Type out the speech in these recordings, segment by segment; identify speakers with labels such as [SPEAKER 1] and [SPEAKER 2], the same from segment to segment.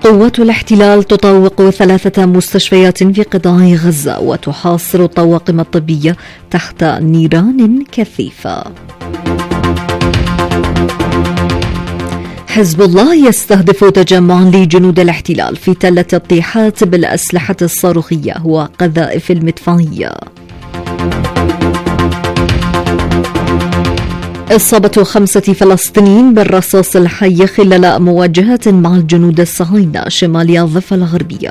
[SPEAKER 1] قوات الاحتلال تطوق 3 مستشفيات في قطاع غزة وتحاصر الطواقم الطبية تحت نيران كثيفة. حزب الله يستهدف تجمعا لجنود الاحتلال في تلة الطيحات بالأسلحة الصاروخية وقذائف المدفعية. إصابة 5 فلسطينيين بالرصاص الحي خلال مواجهات مع الجنود الصهاينة شمال الضفة الغربية.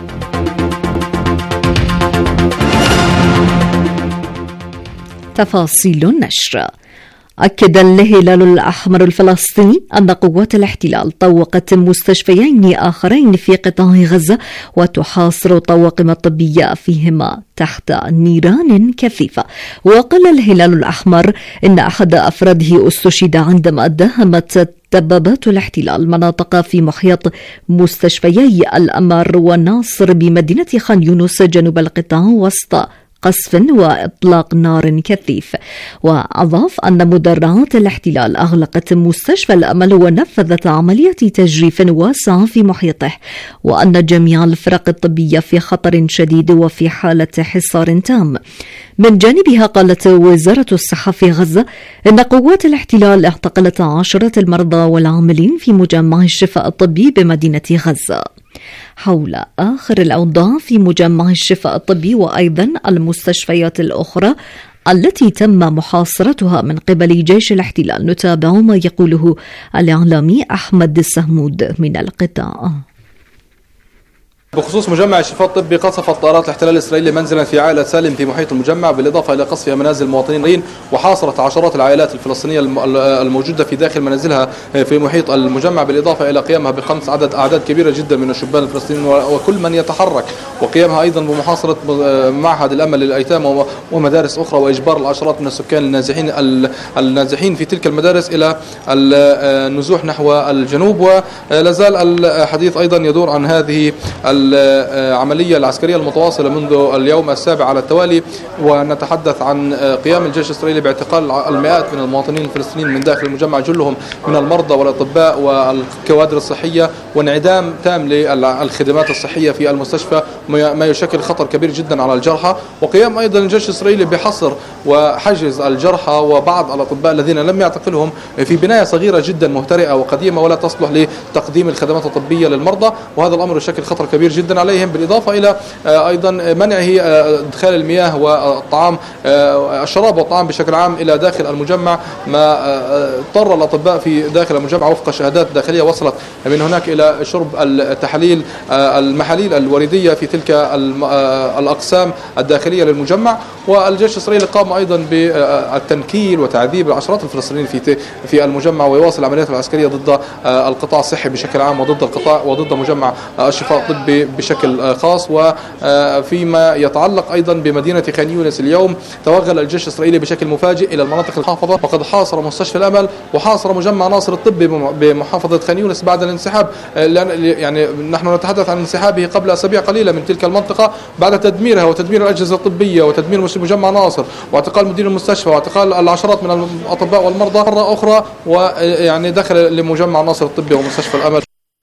[SPEAKER 1] تفاصيل النشر. أكد الهلال الأحمر الفلسطيني أن قوات الاحتلال طوقت مستشفيين آخرين في قطاع غزة وتحاصر الطواقم الطبية فيهما تحت نيران كثيفة. وقال الهلال الأحمر إن أحد أفراده استشهد عندما داهمت دبابات الاحتلال مناطق في محيط مستشفيي الأمار والناصر بمدينة خان يونس جنوب القطاع وسط قصف وإطلاق نار كثيف. وأضاف أن مدرعات الاحتلال أغلقت مستشفى الأمل ونفذت عملية تجريف واسعة في محيطه، وأن جميع الفرق الطبية في خطر شديد وفي حالة حصار تام. من جانبها قالت وزارة الصحة في غزة إن قوات الاحتلال اعتقلت 10 المرضى والعاملين في مجمع الشفاء الطبي بمدينة غزة. حول آخر الأوضاع في مجمع الشفاء الطبي وأيضا المستشفيات الأخرى التي تم محاصرتها من قبل جيش الاحتلال، نتابع ما يقوله الإعلامي أحمد السهمود من القطاع.
[SPEAKER 2] بخصوص مجمع الشفاء الطبي، قصفت طائرات الاحتلال الإسرائيلي منزلا في عائلة سالم في محيط المجمع، بالإضافة إلى قصف منازل مواطنين، وحاصرت عشرات العائلات الفلسطينية الموجودة في داخل منازلها في محيط المجمع، بالإضافة إلى قيامها بقمص أعداد كبيرة جدا من الشبان الفلسطينيين وكل من يتحرك، وقيامها أيضا بمحاصرة معهد الأمل للأيتام ومدارس أخرى، وإجبار العشرات من السكان النازحين في تلك المدارس إلى النزوح نحو الجنوب. ولازال الحديث أيضا يدور عن هذه العملية العسكرية المتواصلة منذ اليوم السابع على التوالي، ونتحدث عن قيام الجيش الإسرائيلي باعتقال المئات من المواطنين الفلسطينيين من داخل المجمع، جلهم من المرضى والأطباء والكوادر الصحية، وانعدام تام للخدمات الصحية في المستشفى، ما يشكل خطر كبير جدا على الجرحى. وقيام أيضا الجيش الإسرائيلي بحصر وحجز الجرحى وبعض الأطباء الذين لم يعتقلهم في بناية صغيرة جدا مهترئة وقديمة ولا تصلح لتقديم الخدمات الطبية للمرضى، وهذا الأمر يشكل خطر كبير جدا عليهم، بالإضافة إلى أيضا منعه إدخال المياه والطعام، الشراب والطعام بشكل عام إلى داخل المجمع، ما اضطر الأطباء في داخل المجمع وفق شهادات داخلية وصلت من هناك إلى شرب المحاليل الوريدية في تلك الأقسام الداخلية للمجمع. والجيش الإسرائيلي قام أيضا بالتنكيل وتعذيب العشرات الفلسطينيين في المجمع، ويواصل العمليات العسكرية ضد القطاع الصحي بشكل عام وضد القطاع وضد مجمع الشفاء الطبي بشكل خاص. وفيما يتعلق أيضا بمدينة خان يونس، اليوم توغل الجيش الإسرائيلي بشكل مفاجئ إلى المناطق المحافظة، وقد حاصر مستشفى الأمل وحاصر مجمع ناصر الطبي بمحافظة خان يونس بعد الانسحاب، يعني نحن نتحدث عن انسحابه قبل أسابيع قليلة من تلك المنطقة بعد تدميرها وتدمير الأجهزة الطبية وتدمير مجمع ناصر واعتقال مدير المستشفى واعتقال العشرات من الأطباء والمرضى مرة أخرى، ويعني دخل لمجمع ناصر الطبي ومستشفى الأمل.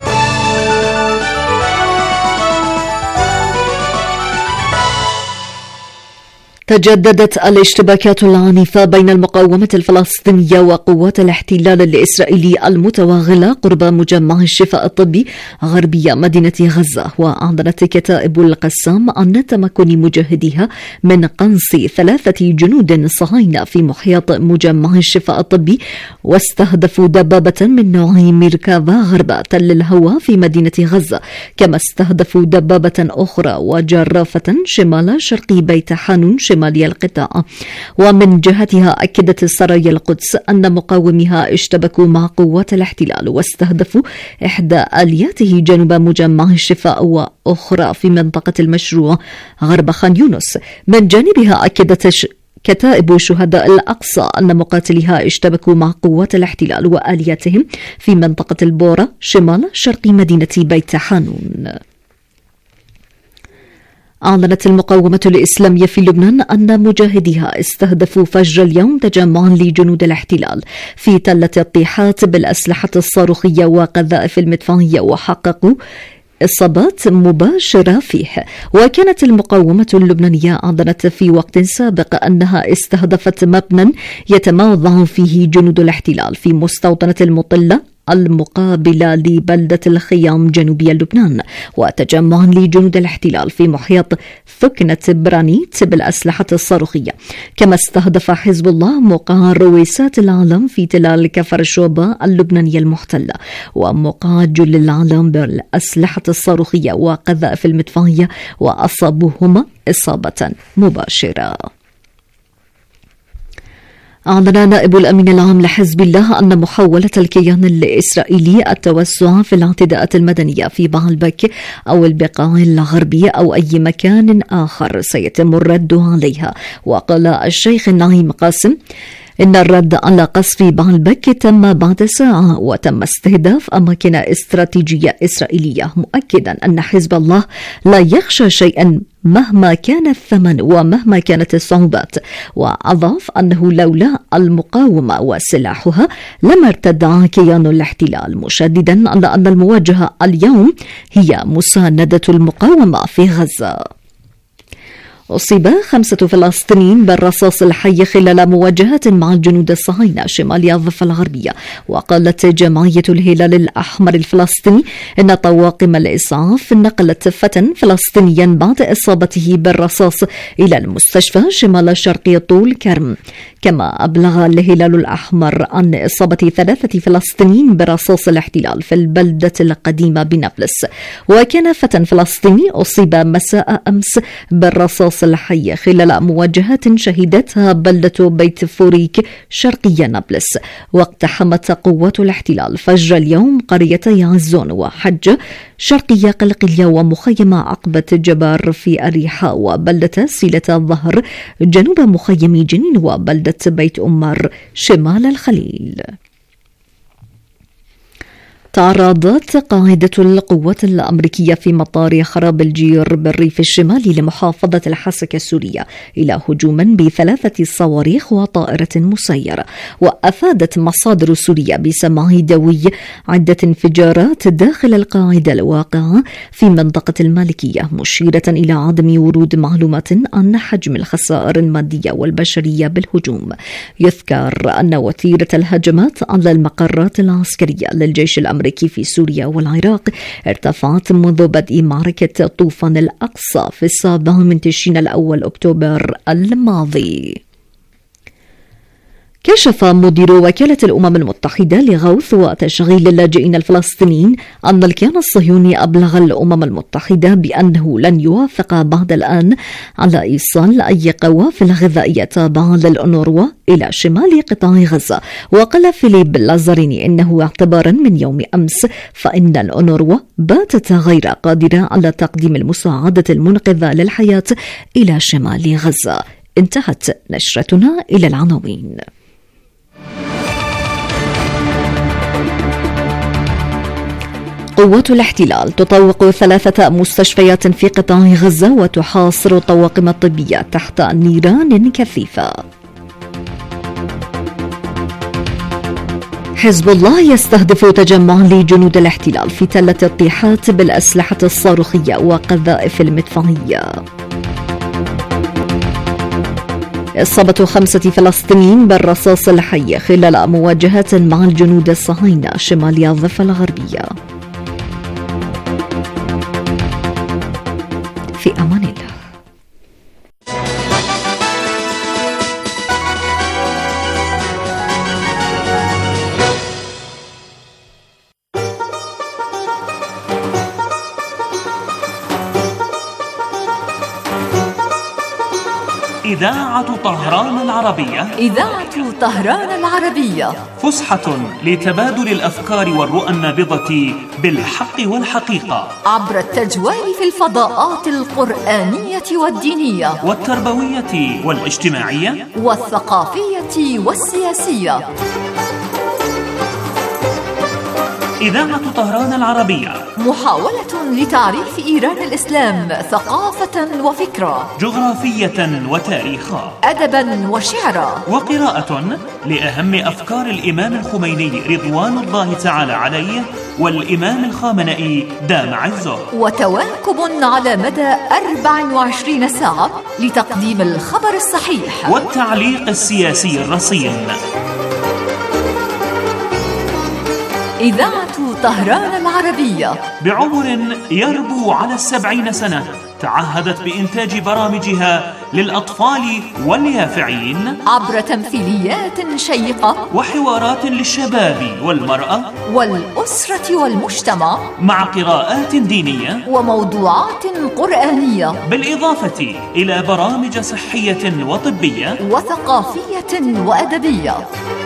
[SPEAKER 1] تجددت الاشتباكات العنيفة بين المقاومة الفلسطينية وقوات الاحتلال الإسرائيلي المتوغلة قرب مجمع الشفاء الطبي غربية مدينة غزة. وأعلنت كتائب القسام عن تمكن مجاهديها من قنص 3 جنود صهاينة في محيط مجمع الشفاء الطبي، واستهدفوا دبابة من نوع ميركافا غرب تل الهوى في مدينة غزة، كما استهدفوا دبابة أخرى وجرافة شمال شرقي بيت حانون شمالي القطاع. ومن جهتها أكدت سرايا القدس أن مقاوميها اشتبكوا مع قوات الاحتلال واستهدفوا إحدى آلياته جنوب مجمع الشفاء وأخرى في منطقة المشروع غرب خان يونس. من جانبها أكدت كتائب شهداء الأقصى أن مقاتليها اشتبكوا مع قوات الاحتلال وآلياتهم في منطقة البورة شمال شرقي مدينة بيت حانون. أعلنت المقاومة الإسلامية في لبنان أن مجاهديها استهدفوا فجر اليوم تجمعا لجنود الاحتلال في تلة الطيحات بالأسلحة الصاروخية وقذائف المدفعية وحققوا إصابات مباشرة فيه. وكانت المقاومة اللبنانية أعلنت في وقت سابق أنها استهدفت مبنى يتموضع فيه جنود الاحتلال في مستوطنة المطلة المقابلة لبلدة الخيام جنوبي لبنان، وتجمعا لجنود الاحتلال في محيط ثكنة برانيت بالأسلحة الصاروخية. كما استهدف حزب الله موقع رويسات العالم في تلال كفر الشوبة اللبنانية المحتلة وموقع جل العالم بالأسلحة الصاروخية وقذائف المدفعية، وأصابوهما إصابة مباشرة. أعلن نائب الأمين العام لحزب الله أن محاولة الكيان الإسرائيلي التوسع في الاعتداءات المدنية في بعلبك أو البقاع الغربية أو أي مكان آخر سيتم الرد عليها. وقال الشيخ نعيم قاسم إن الرد على قصف بعلبك تم بعد ساعة وتم استهداف أماكن استراتيجية إسرائيلية، مؤكدا أن حزب الله لا يخشى شيئا مهما كان الثمن ومهما كانت الصعوبات. وأضاف أنه لولا المقاومة وسلاحها لما ارتدع كيان الاحتلال، مشددا على أن المواجهة اليوم هي مساندة المقاومة في غزة. أصيب 5 فلسطينيين بالرصاص الحي خلال مواجهات مع الجنود الصهاينة شمال الضفة الغربية. وقالت جمعية الهلال الأحمر الفلسطيني إن طواقم الإسعاف نقلت فتى فلسطينيا بعد إصابته بالرصاص إلى المستشفى شمال شرقي طول كرم. كما أبلغ الهلال الأحمر عن إصابة 3 فلسطينيين برصاص الاحتلال في البلدة القديمة بنابلس. وكان فتى فلسطيني أصيب مساء أمس بالرصاص الحي خلال مواجهات شهدتها بلدة بيت فوريك شرقي نابلس. واقتحمت قوات الاحتلال فجر اليوم قريتي عزون وحج شرقية قلقلية ومخيم عقبة جبار في أريحة وبلدة سيلة الظهر جنوب مخيم جنين وبلدة بيت أمار شمال الخليل. تعرضت قاعدة القوات الأمريكية في مطار خراب الجير بالريف الشمالي لمحافظة الحسكة السورية إلى هجوم ب3 صواريخ وطائرة مسيرة. وأفادت مصادر سورية بسماع دوي عدة انفجارات داخل القاعدة الواقعة في منطقة المالكية، مشيرة إلى عدم ورود معلومات عن حجم الخسائر المادية والبشرية بالهجوم. يذكر أن وتيرة الهجمات على المقرات العسكرية للجيش الأمريكي في سوريا والعراق ارتفعت منذ بدء معركة طوفان الأقصى في 7 تشرين الأول أكتوبر الماضي. كشف مدير وكالة الأمم المتحدة لغوث وتشغيل اللاجئين الفلسطينيين أن الكيان الصهيوني أبلغ الأمم المتحدة بأنه لن يوافق بعد الآن على إيصال أي قوافل غذائية تابعة للأونروا إلى شمال قطاع غزة. وقال فيليب لازاريني إنه اعتبارا من يوم أمس فإن الأونروا باتت غير قادرة على تقديم المساعدة المنقذة للحياة إلى شمال غزة. انتهت نشرتنا إلى العناوين. قوات الاحتلال تطوق 3 مستشفيات في قطاع غزة وتحاصر الطواقم الطبية تحت نيران كثيفة. حزب الله يستهدف تجمع لجنود الاحتلال في تلة الطيحات بالأسلحة الصاروخية وقذائف المدفعية. إصابة 5 فلسطينيين بالرصاص الحي خلال مواجهات مع الجنود الصهاينة شمال الضفة الغربية. في أمان الله.
[SPEAKER 3] إذاعة طهران العربية.
[SPEAKER 4] إذاعة طهران العربية.
[SPEAKER 3] فسحة لتبادل الأفكار والرؤى النابضة بالحق والحقيقة
[SPEAKER 4] عبر التجوال في الفضاءات القرآنية والدينية
[SPEAKER 3] والتربوية والاجتماعية والثقافية والسياسية. إذاعة طهران العربية،
[SPEAKER 4] محاولة لتعريف إيران الإسلام ثقافة وفكرة،
[SPEAKER 3] جغرافية وتاريخا،
[SPEAKER 4] أدبا وشعرا،
[SPEAKER 3] وقراءة لأهم أفكار الإمام الخميني رضوان الله تعالى عليه والإمام الخامنئي دام عزه،
[SPEAKER 4] وتواكب على مدى 24 ساعة لتقديم الخبر الصحيح
[SPEAKER 3] والتعليق السياسي الرصين.
[SPEAKER 4] إذاعة طهران العربية
[SPEAKER 3] بعمر يربو على 70 سنة تعهدت بإنتاج برامجها للأطفال واليافعين
[SPEAKER 4] عبر تمثيليات شيقة
[SPEAKER 3] وحوارات للشباب والمرأة
[SPEAKER 4] والأسرة والمجتمع
[SPEAKER 3] مع قراءات دينية
[SPEAKER 4] وموضوعات قرآنية،
[SPEAKER 3] بالإضافة إلى برامج صحية وطبية
[SPEAKER 4] وثقافية وأدبية.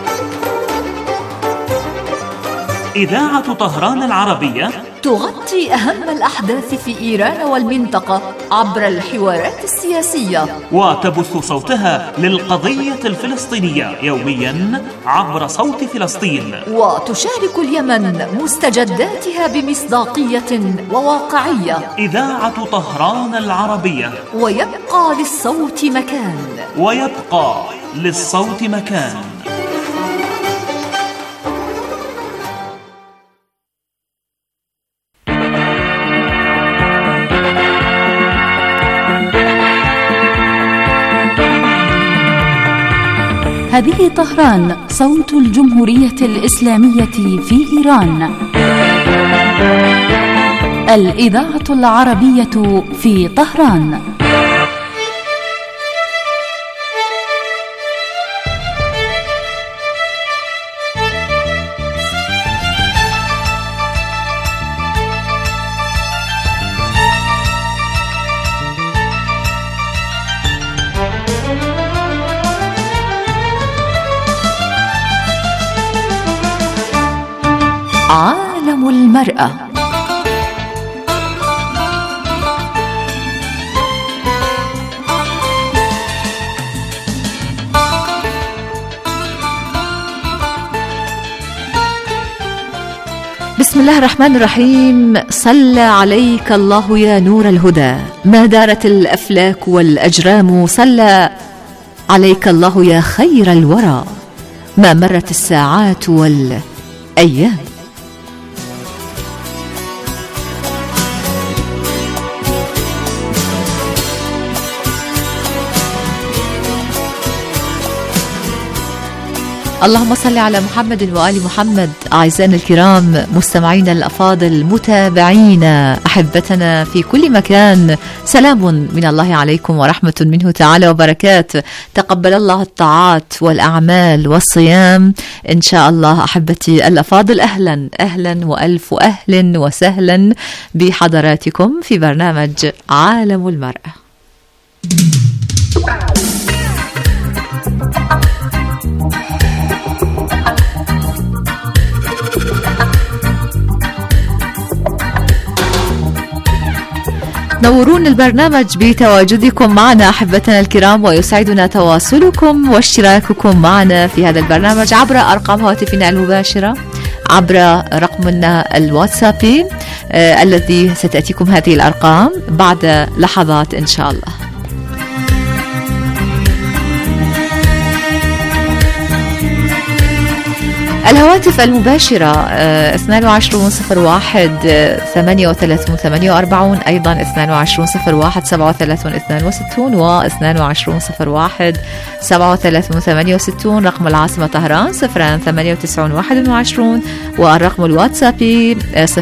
[SPEAKER 3] إذاعة طهران العربية
[SPEAKER 4] تغطي أهم الأحداث في إيران والمنطقة عبر الحوارات السياسية،
[SPEAKER 3] وتبث صوتها للقضية الفلسطينية يوميا عبر صوت فلسطين،
[SPEAKER 4] وتشارك اليمن مستجداتها بمصداقية وواقعية.
[SPEAKER 3] إذاعة طهران العربية،
[SPEAKER 4] ويبقى للصوت مكان،
[SPEAKER 3] ويبقى للصوت مكان.
[SPEAKER 5] هذه طهران، صوت الجمهورية الإسلامية في إيران. الإذاعة العربية في طهران.
[SPEAKER 4] عالم المرأة. بسم الله الرحمن الرحيم. صلى عليك الله يا نور الهدى، ما دارت الأفلاك والأجرام، صلى عليك الله يا خير الورى، ما مرت الساعات والأيام. اللهم صل على محمد وآل محمد. أعزائنا الكرام، مستمعينا الأفاضل، متابعينا، أحبتنا في كل مكان، سلام من الله عليكم ورحمة منه تعالى وبركاته. تقبل الله الطاعات والأعمال والصيام إن شاء الله. أحبتي الأفاضل، أهلا أهلا وألف أهل وسهلا بحضراتكم في برنامج عالم المرأة. نورون البرنامج بتواجدكم معنا أحبتنا الكرام، ويسعدنا تواصلكم واشتراككم معنا في هذا البرنامج عبر أرقام هاتفنا المباشرة، عبر رقمنا الواتسابي الذي ستأتيكم هذه الأرقام بعد لحظات إن شاء الله. الهواتف المباشرة 2201-38-48، أيضا 2201-37-62 و 2201-37-68. رقم العاصمة طهران 098-21، والرقم الواتسابي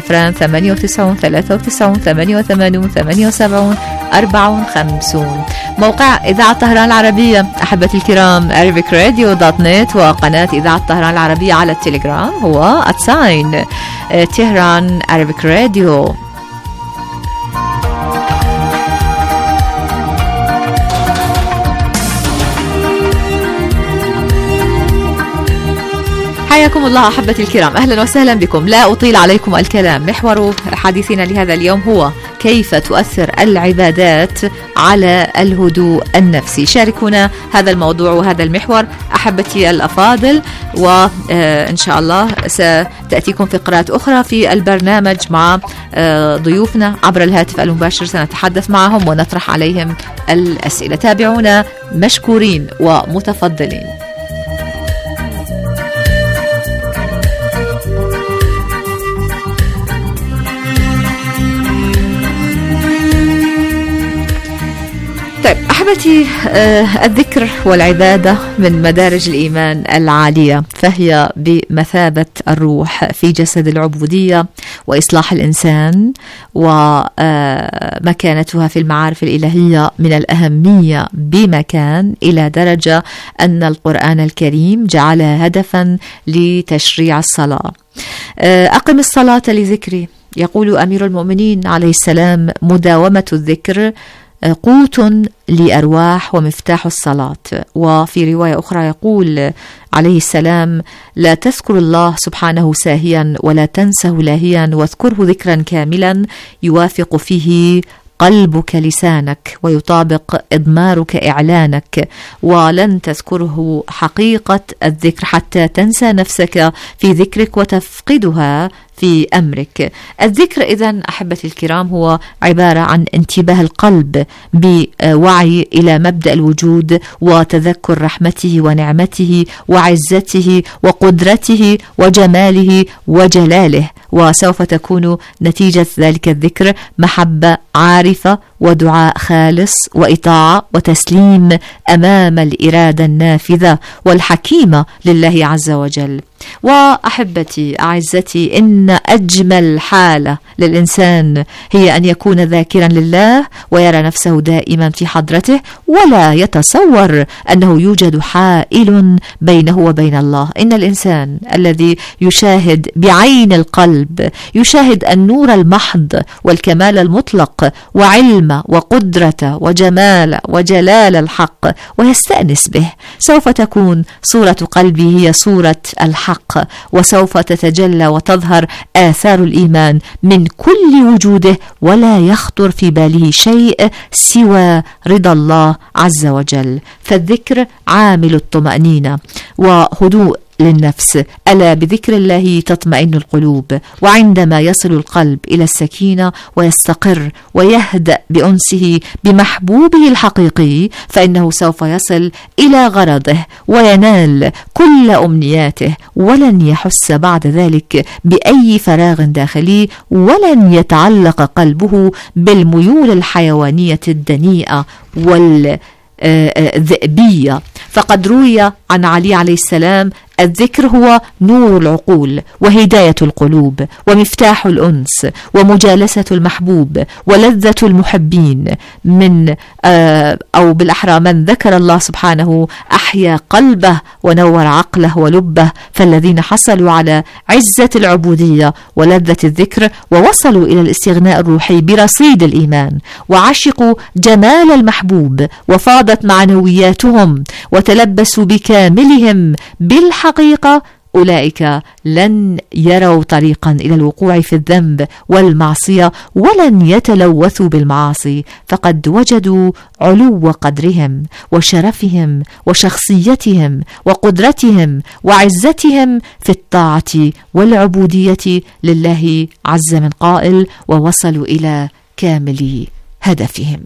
[SPEAKER 4] 098-98-88-78-54. موقع إذاعة طهران العربية أحبتي الكرام arabicradio.net، وقناة إذاعة طهران العربية على التليجرام هو @Tehran Arabic Radio. حياكم الله أحبتي الكرام، أهلا وسهلا بكم. لا أطيل عليكم الكلام. محور حديثنا لهذا اليوم هو كيف تؤثر العبادات على الهدوء النفسي. شاركونا هذا الموضوع وهذا المحور أحبتي الأفاضل، وإن شاء الله ستأتيكم فقرات أخرى في البرنامج مع ضيوفنا عبر الهاتف المباشر، سنتحدث معهم ونطرح عليهم الأسئلة. تابعونا مشكورين ومتفضلين. طيب أحبتي، الذكر والعبادة من مدارج الإيمان العالية، فهي بمثابة الروح في جسد العبودية وإصلاح الإنسان، ومكانتها في المعارف الإلهية من الأهمية بمكان، إلى درجة أن القرآن الكريم جعلها هدفا لتشريع الصلاة. أقم الصلاة لذكري، يقول أمير المؤمنين عليه السلام: مداومة الذكر قوت لأرواح ومفتاح الصلاة. وفي رواية أخرى يقول عليه السلام: لا تذكر الله سبحانه ساهيا ولا تنسه لاهيا، واذكره ذكرا كاملا يوافق فيه قلبك لسانك ويطابق إضمارك إعلانك، ولن تذكره حقيقة الذكر حتى تنسى نفسك في ذكرك وتفقدها في أمرك. الذكر إذن أحبتي الكرام هو عبارة عن انتباه القلب بوعي إلى مبدأ الوجود وتذكر رحمته ونعمته وعزته وقدرته وجماله وجلاله، وسوف تكون نتيجة ذلك الذكر محبة عارفة ودعاء خالص وإطاعة وتسليم أمام الإرادة النافذة والحكيمة لله عز وجل. وأحبتي أعزتي، إن أجمل حالة للإنسان هي أن يكون ذاكرا لله ويرى نفسه دائما في حضرته، ولا يتصور أنه يوجد حائل بينه وبين الله. إن الإنسان الذي يشاهد بعين القلب، يشاهد النور المحض والكمال المطلق وعلم وقدرة وجمال وجلال الحق ويستأنس به، سوف تكون صورة قلبه هي صورة الحق، وسوف تتجلى وتظهر آثار الإيمان من كل وجوده، ولا يخطر في باله شيء سوى رضا الله عز وجل. فالذكر عامل الطمأنينة وهدوء للنفس. ألا بذكر الله تطمئن القلوب، وعندما يصل القلب إلى السكينة ويستقر ويهدأ بأنسه بمحبوبه الحقيقي، فإنه سوف يصل إلى غرضه وينال كل أمنياته، ولن يحس بعد ذلك بأي فراغ داخلي، ولن يتعلق قلبه بالميول الحيوانية الدنيئة والذئبية. فقد روي عن علي عليه السلام: الذكر هو نور العقول وهداية القلوب ومفتاح الأنس ومجالسة المحبوب ولذة المحبين، من أو بالأحرى من ذكر الله سبحانه أحيا قلبه ونور عقله ولبه. فالذين حصلوا على عزة العبودية ولذة الذكر ووصلوا إلى الاستغناء الروحي برصيد الإيمان وعشقوا جمال المحبوب وفاضت معنوياتهم وتلبسوا بكاملهم بالحقيقة، أولئك لن يروا طريقا إلى الوقوع في الذنب والمعصية، ولن يتلوثوا بالمعاصي، فقد وجدوا علو قدرهم وشرفهم وشخصيتهم وقدرتهم وعزتهم في الطاعة والعبودية لله عز من قائل: ووصلوا إلى كامل هدفهم.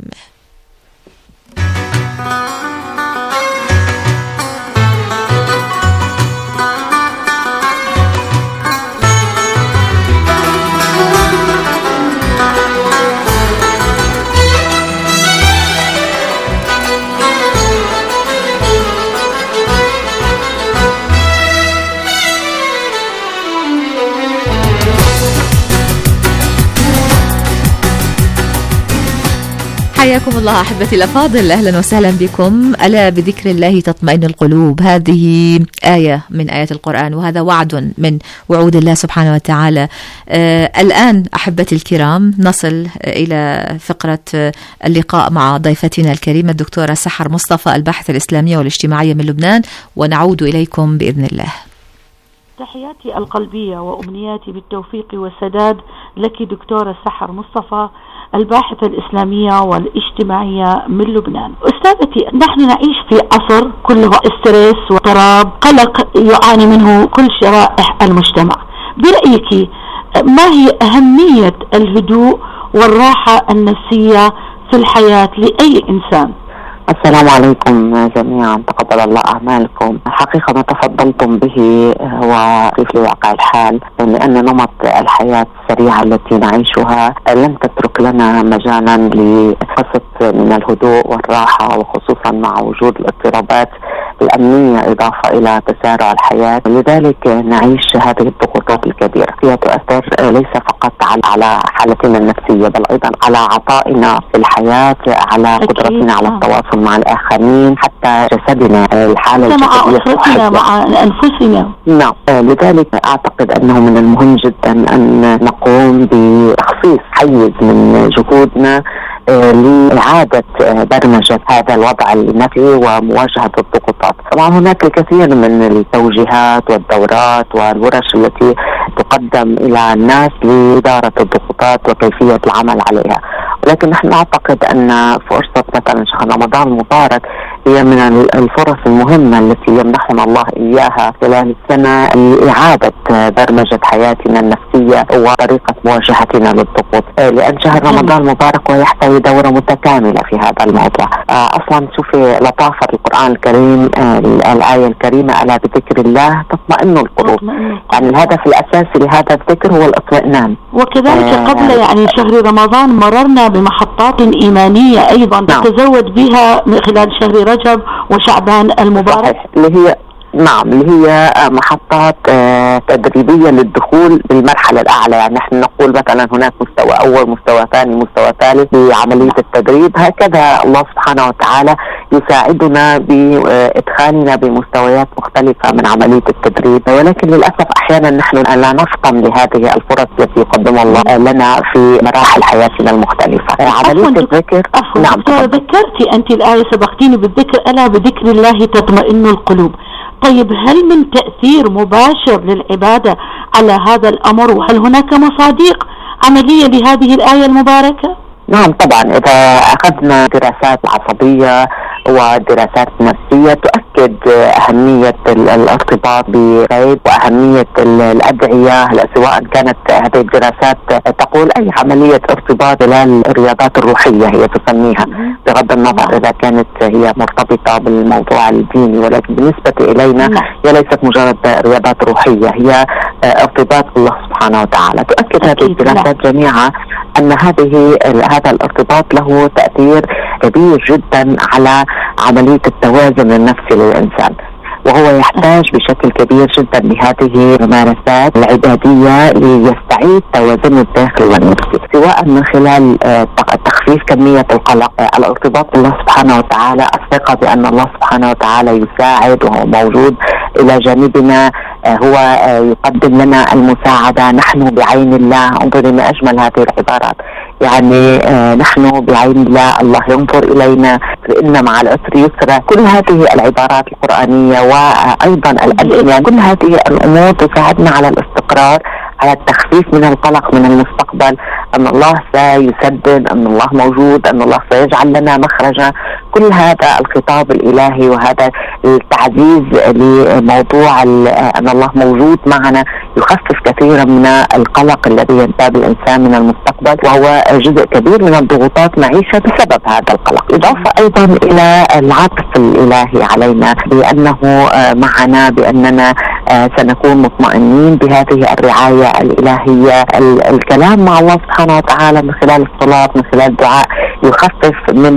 [SPEAKER 4] حياكم الله أحبتي الأفاضل، أهلا وسهلا بكم. ألا بذكر الله تطمئن القلوب، هذه آية من آيات القرآن، وهذا وعد من وعود الله سبحانه وتعالى. الآن أحبتي الكرام نصل إلى فقرة اللقاء مع ضيفتنا الكريمة الدكتورة سحر مصطفى، الباحثة الإسلامية والاجتماعية من لبنان، ونعود إليكم بإذن الله.
[SPEAKER 6] تحياتي القلبية وأمنياتي بالتوفيق والسداد لك دكتورة سحر مصطفى، الباحثة الإسلامية والاجتماعية من لبنان. أستاذتي، نحن نعيش في عصر كله ستريس واضطراب، قلق يعاني منه كل شرائح المجتمع. برأيك ما هي أهمية الهدوء والراحة النفسية في الحياة لأي إنسان؟
[SPEAKER 7] السلام عليكم جميعا، تقبل الله أعمالكم. حقيقة ما تفضلتم به هو في واقع الحال، لأن نمط الحياة السريعة التي نعيشها لم تترك لنا مجالا لقسط من الهدوء والراحة، وخصوصا مع وجود الاضطرابات الأمنية إضافة إلى تسارع الحياة. لذلك نعيش هذه الضغوطات الكبيرة، هي تؤثر ليس فقط على حالتنا النفسية، بل أيضا على عطائنا في الحياة، على قدرتنا على التواصل مع الآخرين، حتى جسدنا، الحالة
[SPEAKER 6] الجسدية مع أنفسنا.
[SPEAKER 7] نعم، لذلك أعتقد أنه من المهم جدا أن نقوم بتخصيص حيز من جهودنا لإعادة برمجة هذا الوضع النفسي ومواجهة الضغوطات. طبعا هناك الكثير من التوجيهات والدورات والورش التي تقدم إلى الناس لإدارة الضغوطات وكيفية العمل عليها، ولكن نحن نعتقد أن فرصة مثلا شهر رمضان المبارك هي من الفرص المهمة التي يمنحنا الله إياها خلال السنة لإعادة برمجة حياتنا النفسية وطريقة مواجهتنا للضغوط، لأن شهر رمضان المبارك ويحتوي دورة متكاملة في هذا الموضوع. أصلا شوفي لطافة القرآن الكريم، الآية الكريمة ألا بذكر الله تطمئن القلوب، يعني الهدف الأساسي لهذا الذكر هو الاطمئنان.
[SPEAKER 6] وكذلك قبل يعني شهر رمضان مررنا بمحطات إيمانية أيضا تتزود بها من خلال شهر رجب وشعبان المبارك،
[SPEAKER 7] اللي هي محطات تدريبية للدخول بالمرحلة الأعلى. يعني نحن نقول مثلا هناك مستوى أول، مستوى ثاني، مستوى ثالث بعملية التدريب. هكذا الله سبحانه وتعالى يساعدنا بإدخالنا بمستويات مختلفة من عملية التدريب، ولكن للأسف أحيانا نحن لا نفطن لهذه الفرص التي يقدمها الله لنا في مراحل حياتنا المختلفة. عملية الذكر.
[SPEAKER 6] نعم، ذكرتي أنت الآية، سبقتيني بالذكر، ألا بذكر الله تطمئن القلوب. طيب، هل من تأثير مباشر للعبادة على هذا الأمر؟ وهل هناك مصادق عملية لهذه الآية المباركة؟
[SPEAKER 7] نعم طبعا، إذا أخذنا دراسات عصبية ودراسات نفسية تؤكد أهمية الارتباط بغيب وأهمية الأدعية، سواء كانت هذه الدراسات تقول أي عملية ارتباط خلال الرياضات الروحية هي تسميها، بغض النظر إذا كانت هي مرتبطة بالموضوع الديني، ولكن بالنسبة إلينا هي ليست مجرد رياضات روحية، هي ارتباط الله سبحانه وتعالى. تؤكد هذه الدراسات جميعا أن هذا الارتباط له تأثير كبير جدا على عملية التوازن النفسي للإنسان، وهو يحتاج بشكل كبير جدا لهذه الممارسات العبادية ليستعيد توازنه الداخلي والنفسي، سواء من خلال تخفيف كمية القلق، الارتباط بالله سبحانه وتعالى، الثقة بأن الله سبحانه وتعالى يساعد وهو موجود إلى جانبنا، هو يقدم لنا المساعدة، نحن بعين الله. انظري ما أجمل هذه العبارات، يعني نحن بعين الله، الله ينظر إلينا، فإن مع العسر يسرا. كل هذه العبارات القرآنية وأيضا الأدعية، كل هذه الأمور تساعدنا على الاستقرار، على التخفيف من القلق من المستقبل، أن الله سيسدد، أن الله موجود، أن الله سيجعل لنا مخرجا. كل هذا الخطاب الإلهي وهذا التعزيز لموضوع أن الله موجود معنا يخفف كثيرا من القلق الذي ينتاب الإنسان من المستقبل، وهو جزء كبير من الضغوطات نعيشها بسبب هذا القلق. إضافة أيضا إلى العطف الإلهي علينا بأنه معنا، بأننا سنكون مطمئنين بهذه الرعاية الإلهية. الكلام مع الله سبحانه وتعالى من خلال الصلاة، من خلال الدعاء، يخفف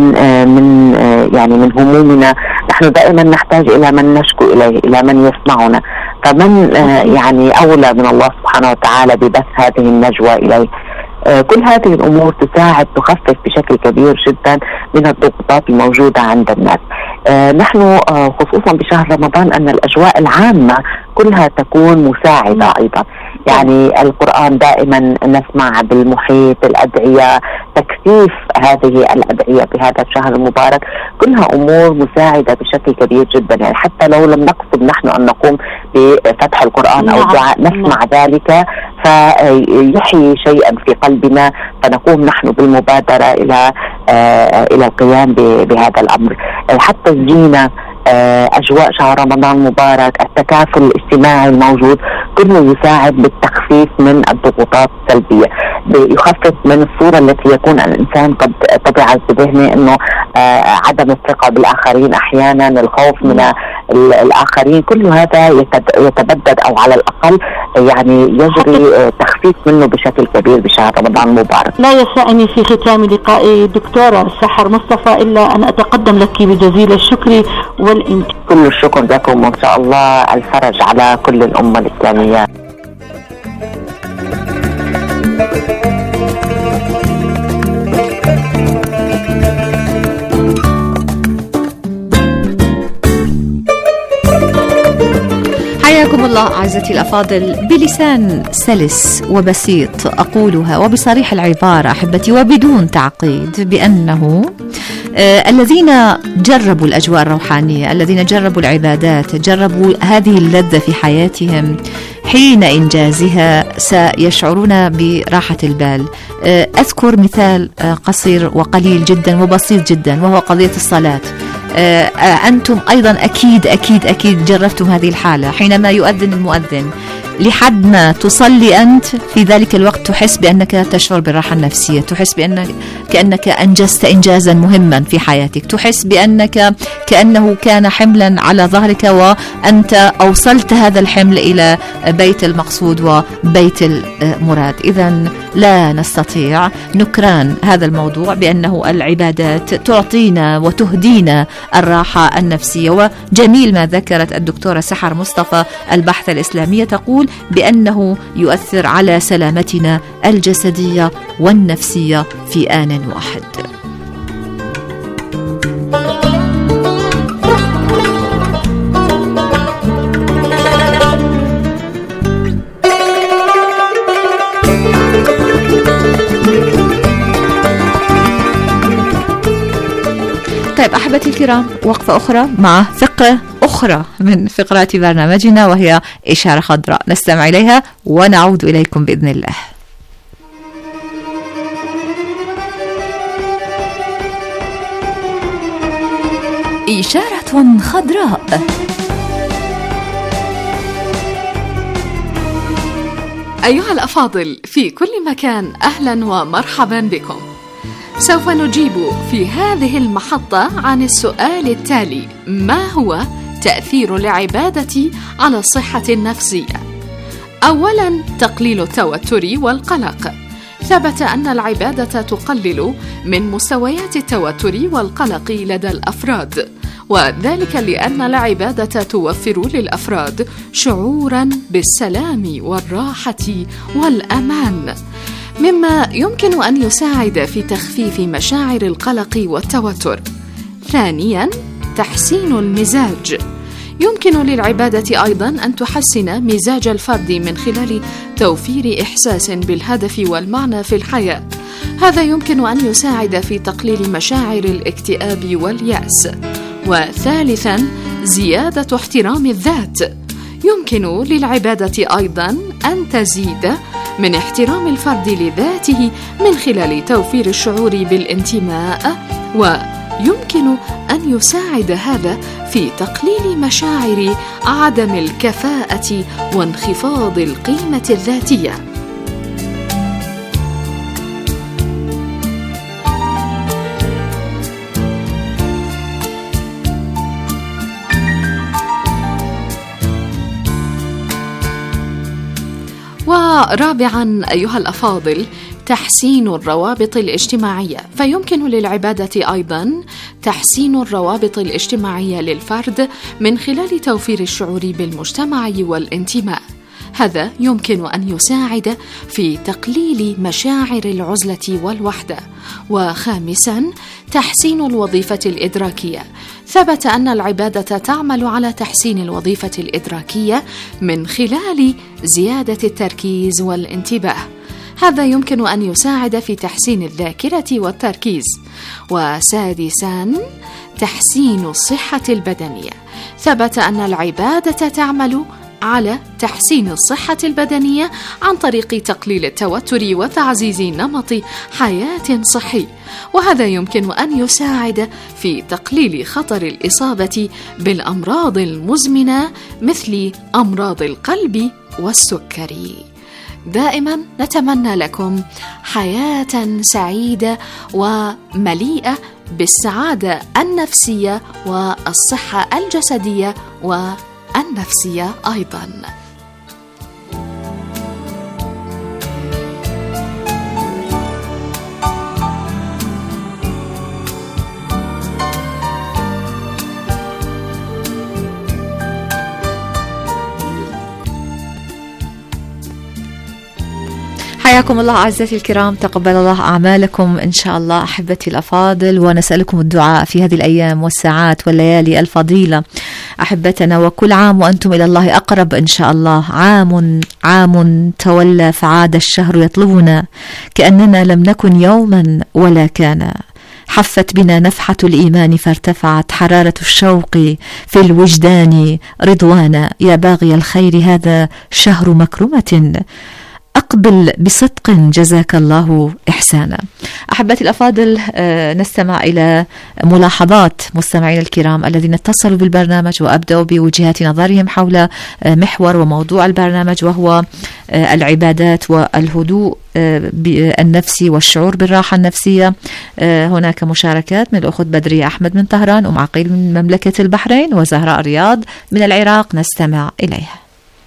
[SPEAKER 7] من همومنا. نحن دائما نحتاج إلى من نشكو إليه، إلى من يسمعنا، فمن أولى من الله سبحانه وتعالى ببث هذه النجوى إليه. كل هذه الأمور تساعد، تخفف بشكل كبير جدا من الضغوطات الموجودة عند الناس. نحن خصوصا بشهر رمضان أن الأجواء العامة كلها تكون مساعدة أيضا، يعني القرآن دائما نسمع بالمحيط، الأدعية، تكثيف هذه الأدعية بهذا الشهر المبارك، كلها أمور مساعدة بشكل كبير جدا. يعني حتى لو لم نقصد نحن أن نقوم بفتح القرآن أو الدعاء، نسمع ذلك فيحيي شيئا في قلبنا، فنقوم نحن بالمبادرة إلى القيام بهذا الأمر. حتى الزينة، أجواء شهر رمضان المبارك، التكافل الاجتماعي الموجود، كله يساعد بالتخفيف من الضغوطات السلبية، يخفف من الصورة التي يكون الإنسان قد طبع بذهنه أنه عدم الثقة بالآخرين، أحيانا الخوف من الآخرين، كل هذا يتبدد أو على الأقل يعني يجري تخفيف منه بشكل كبير بشهر رمضان المبارك.
[SPEAKER 6] لا يسعني في ختام لقائي دكتورة سحر مصطفى إلا أن أتقدم لك بجزيل الشكر والامتنان.
[SPEAKER 7] كل الشكر لكم، وإن شاء الله الفرج على كل الأمة الإسلامية.
[SPEAKER 4] حياكم الله أعزتي الأفاضل، بلسان سلس وبسيط أقولها وبصريح العبارة أحبتي وبدون تعقيد بأنه الذين جربوا الأجواء الروحانية، الذين جربوا العبادات، جربوا هذه اللذة في حياتهم، حين إنجازها سيشعرون براحة البال. أذكر مثال قصير وقليل جدا وبسيط جدا، وهو قضية الصلاة. أنتم أيضا أكيد جربتم هذه الحالة، حينما يؤذن المؤذن لحد ما تصلي أنت في ذلك الوقت تحس بأنك تشعر بالراحة النفسية، تحس كأنك أنجزت إنجازا مهما في حياتك، تحس بأنك كأنه كان حملا على ظهرك وأنت أوصلت هذا الحمل إلى بيت المقصود وبيت المراد. إذن لا نستطيع نكران هذا الموضوع بأنه العبادات تعطينا وتهدينا الراحة النفسية. وجميل ما ذكرت الدكتورة سحر مصطفى الباحثة الإسلامية، تقول بأنه يؤثر على سلامتنا الجسدية والنفسية في آن واحد. طيب أحبتي الكرام، وقفة أخرى مع فقرة أخرى من فقرات برنامجنا، وهي إشارة خضراء، نستمع إليها ونعود إليكم بإذن الله.
[SPEAKER 5] إشارة خضراء.
[SPEAKER 8] أيها الأفاضل في كل مكان، أهلا ومرحبا بكم. سوف نجيب في هذه المحطة عن السؤال التالي: ما هو تأثير العبادة على الصحة النفسية؟ أولا، تقليل التوتر والقلق. ثبت أن العبادة تقلل من مستويات التوتر والقلق لدى الأفراد، وذلك لأن العبادة توفر للأفراد شعورا بالسلام والراحة والأمان، مما يمكن أن يساعد في تخفيف مشاعر القلق والتوتر. ثانياً، تحسين المزاج. يمكن للعبادة أيضاً أن تحسن مزاج الفرد من خلال توفير إحساس بالهدف والمعنى في الحياة. هذا يمكن أن يساعد في تقليل مشاعر الاكتئاب واليأس. وثالثاً، زيادة احترام الذات. يمكن للعبادة أيضاً أن تزيد من احترام الفرد لذاته من خلال توفير الشعور بالانتماء، ويمكن أن يساعد هذا في تقليل مشاعر عدم الكفاءة وانخفاض القيمة الذاتية. ورابعاً أيها الأفاضل، تحسين الروابط الاجتماعية. فيمكن للعبادة أيضاً تحسين الروابط الاجتماعية للفرد من خلال توفير الشعور بالمجتمع والانتماء. هذا يمكن أن يساعد في تقليل مشاعر العزلة والوحدة. وخامساً، تحسين الوظيفة الإدراكية. ثبت أن العبادة تعمل على تحسين الوظيفة الإدراكية من خلال زيادة التركيز والانتباه. هذا يمكن أن يساعد في تحسين الذاكرة والتركيز. وسادساً، تحسين الصحة البدنية. ثبت أن العبادة تعمل على تحسين الصحة البدنية عن طريق تقليل التوتر وتعزيز نمط حياة صحي، وهذا يمكن أن يساعد في تقليل خطر الإصابة بالأمراض المزمنة مثل أمراض القلب والسكري. دائما نتمنى لكم حياة سعيدة ومليئة بالسعادة النفسية والصحة الجسدية والنفسية أيضا.
[SPEAKER 4] حياكم الله أعزائي الكرام، تقبل الله أعمالكم إن شاء الله أحبتي الأفاضل، ونسألكم الدعاء في هذه الأيام والساعات والليالي الفضيلة أحبتنا، وكل عام وأنتم إلى الله أقرب إن شاء الله. عام تولى فعاد الشهر يطلبنا كأننا لم نكن يوما ولا كان. حفت بنا نفحة الإيمان فارتفعت حرارة الشوق في الوجدان رضوانا. يا باغي الخير هذا شهر مكرمة، أقبل بصدق جزاك الله إحسانا. أحبتي الأفاضل، نستمع إلى ملاحظات مستمعين الكرام الذين اتصلوا بالبرنامج وأبدأوا بوجهات نظرهم حول محور وموضوع البرنامج، وهو العبادات والهدوء النفسي والشعور بالراحة النفسية. هناك مشاركات من الأخت بدرية أحمد من طهران، أم عقيل من مملكة البحرين، وزهراء رياض من العراق. نستمع إليها.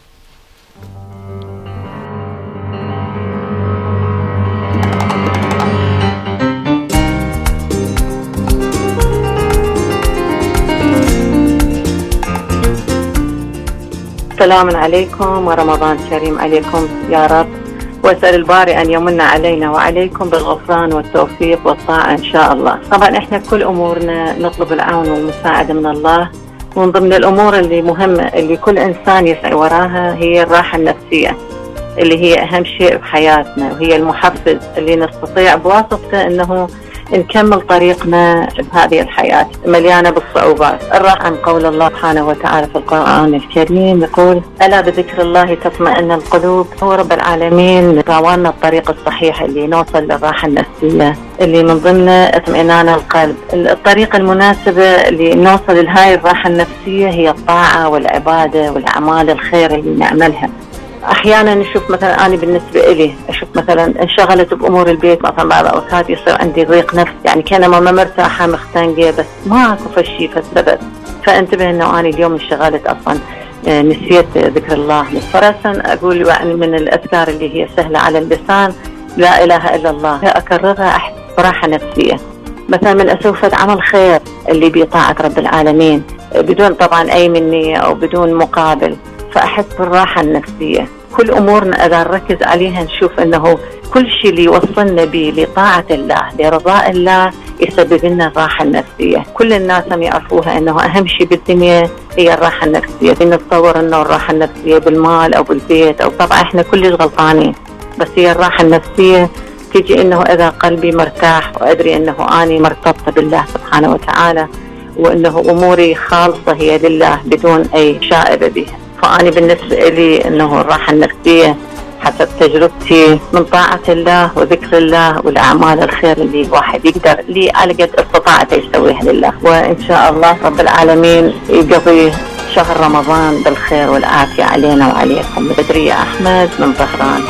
[SPEAKER 9] السلام عليكم ورمضان كريم عليكم يا رب، وأسأل الباري أن يمن علينا وعليكم بالغفران والتوفيق والطاعة إن شاء الله. طبعا إحنا كل أمورنا نطلب العون والمساعدة من الله، ومن ضمن الأمور اللي مهمة اللي كل إنسان يسعى وراها هي الراحة النفسية، اللي هي أهم شيء بحياتنا، وهي المحفز اللي نستطيع بواسطته أنه نكمل طريقنا بهذه الحياة مليانة بالصعوبات. الراحة عن قول الله سبحانه وتعالى في القرآن الكريم يقول: ألا بذكر الله تطمئن القلوب. هو رب العالمين راوانا الطريق الصحيح اللي نوصل للراحة النفسية، اللي من ضمنه اطمئنان القلب. الطريقة المناسبة اللي نوصل لهاي الراحة النفسية هي الطاعة والعبادة والأعمال الخير اللي نعملها. احيانا نشوف مثلا انا بالنسبه لي اشوف مثلا انشغلت بامور البيت، مثلا بعض الاوقات يصير عندي ضيق نفس، يعني كانما ما مرتاحه مختنقه، بس ما اكو فشي فالسبب. فانتبه انه انا اليوم انشغلت اصلا نسيت ذكر الله. فراسا اقول يعني من الاذكار اللي هي سهله على اللسان لا اله الا الله، اكررها احس براحه نفسيه. مثلا من اسوي عمل خير اللي بطاعه رب العالمين بدون طبعا اي منيه او بدون مقابل، فأحس بالراحة النفسية. كل أمورنا إذا نركز عليها نشوف أنه كل شيء اللي يوصلنا به لطاعة الله لرضاء الله يسبب لنا الراحة النفسية. كل الناس هم يعرفوها أنه أهم شيء بالدنيا هي الراحة النفسية. نتصور أنه الراحة النفسية بالمال أو بالبيت، أو طبعا إحنا كلش غلطانين، بس هي الراحة النفسية تيجي أنه إذا قلبي مرتاح وأدري أنه أني مرتبطة بالله سبحانه وتعالى، وأنه أموري خالصة هي لله بدون أي شائبة بها. فأنا بالنسبة لي أنه الراحة النفسية حسب تجربتي من طاعة الله وذكر الله والأعمال الخير اللي الواحد يقدر لي على قد استطاعته يسويها لله. وإن شاء الله رب العالمين يقضي شهر رمضان بالخير والعافية علينا وعليكم. بدرية أحمد من طهران.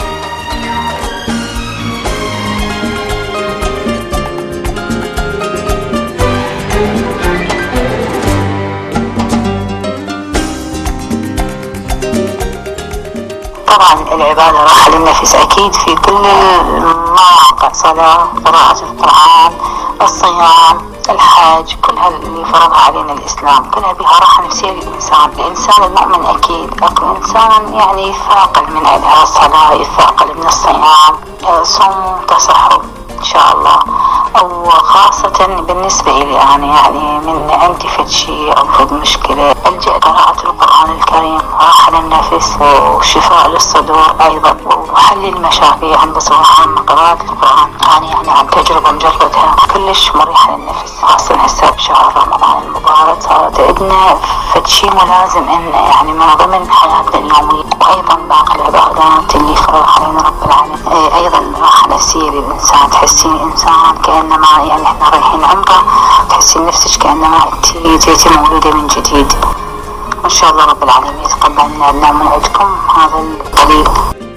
[SPEAKER 10] طبعا العبادة راحة للنفس أكيد في كل المواقع، صلاة، قراءة القرآن، الصيام، الحج، كلها اللي فرضها علينا الإسلام كلها بها راحة نفسية للإنسان. الإنسان المؤمن أكيد الإنسان يعني يثاقل من أداء الصلاة، يثاقل من الصيام، صوم تصحوا إن شاء الله. أو خاصة بالنسبة إلي يعني من عندي فد شيء أو فد مشكلة ألجأ قراءة القرآن الكريم راحة للنفس وشفاء للصدور أيضا وحل المشاكل. عند بصراحة قراءة القرآن يعني عن تجربة مجربتها كلش مريحة للنفس، خاصة هسه بشهر رمضان المبارك صارت عندنا فد شيء ملازم إن يعني من ضمن حياتنا اليومية، وأيضا باقي العبادات اللي فرض علينا رب العالمين. أيضا راحة نفسية للإنسان، تحسين الإنسان كأنما يعني إحنا رايحين عمره، تحسين نفسك كأنما جيتي مولودة من جديد. وإن شاء الله رب العالمين يتقبل لنا من عندكم هذا الدليل.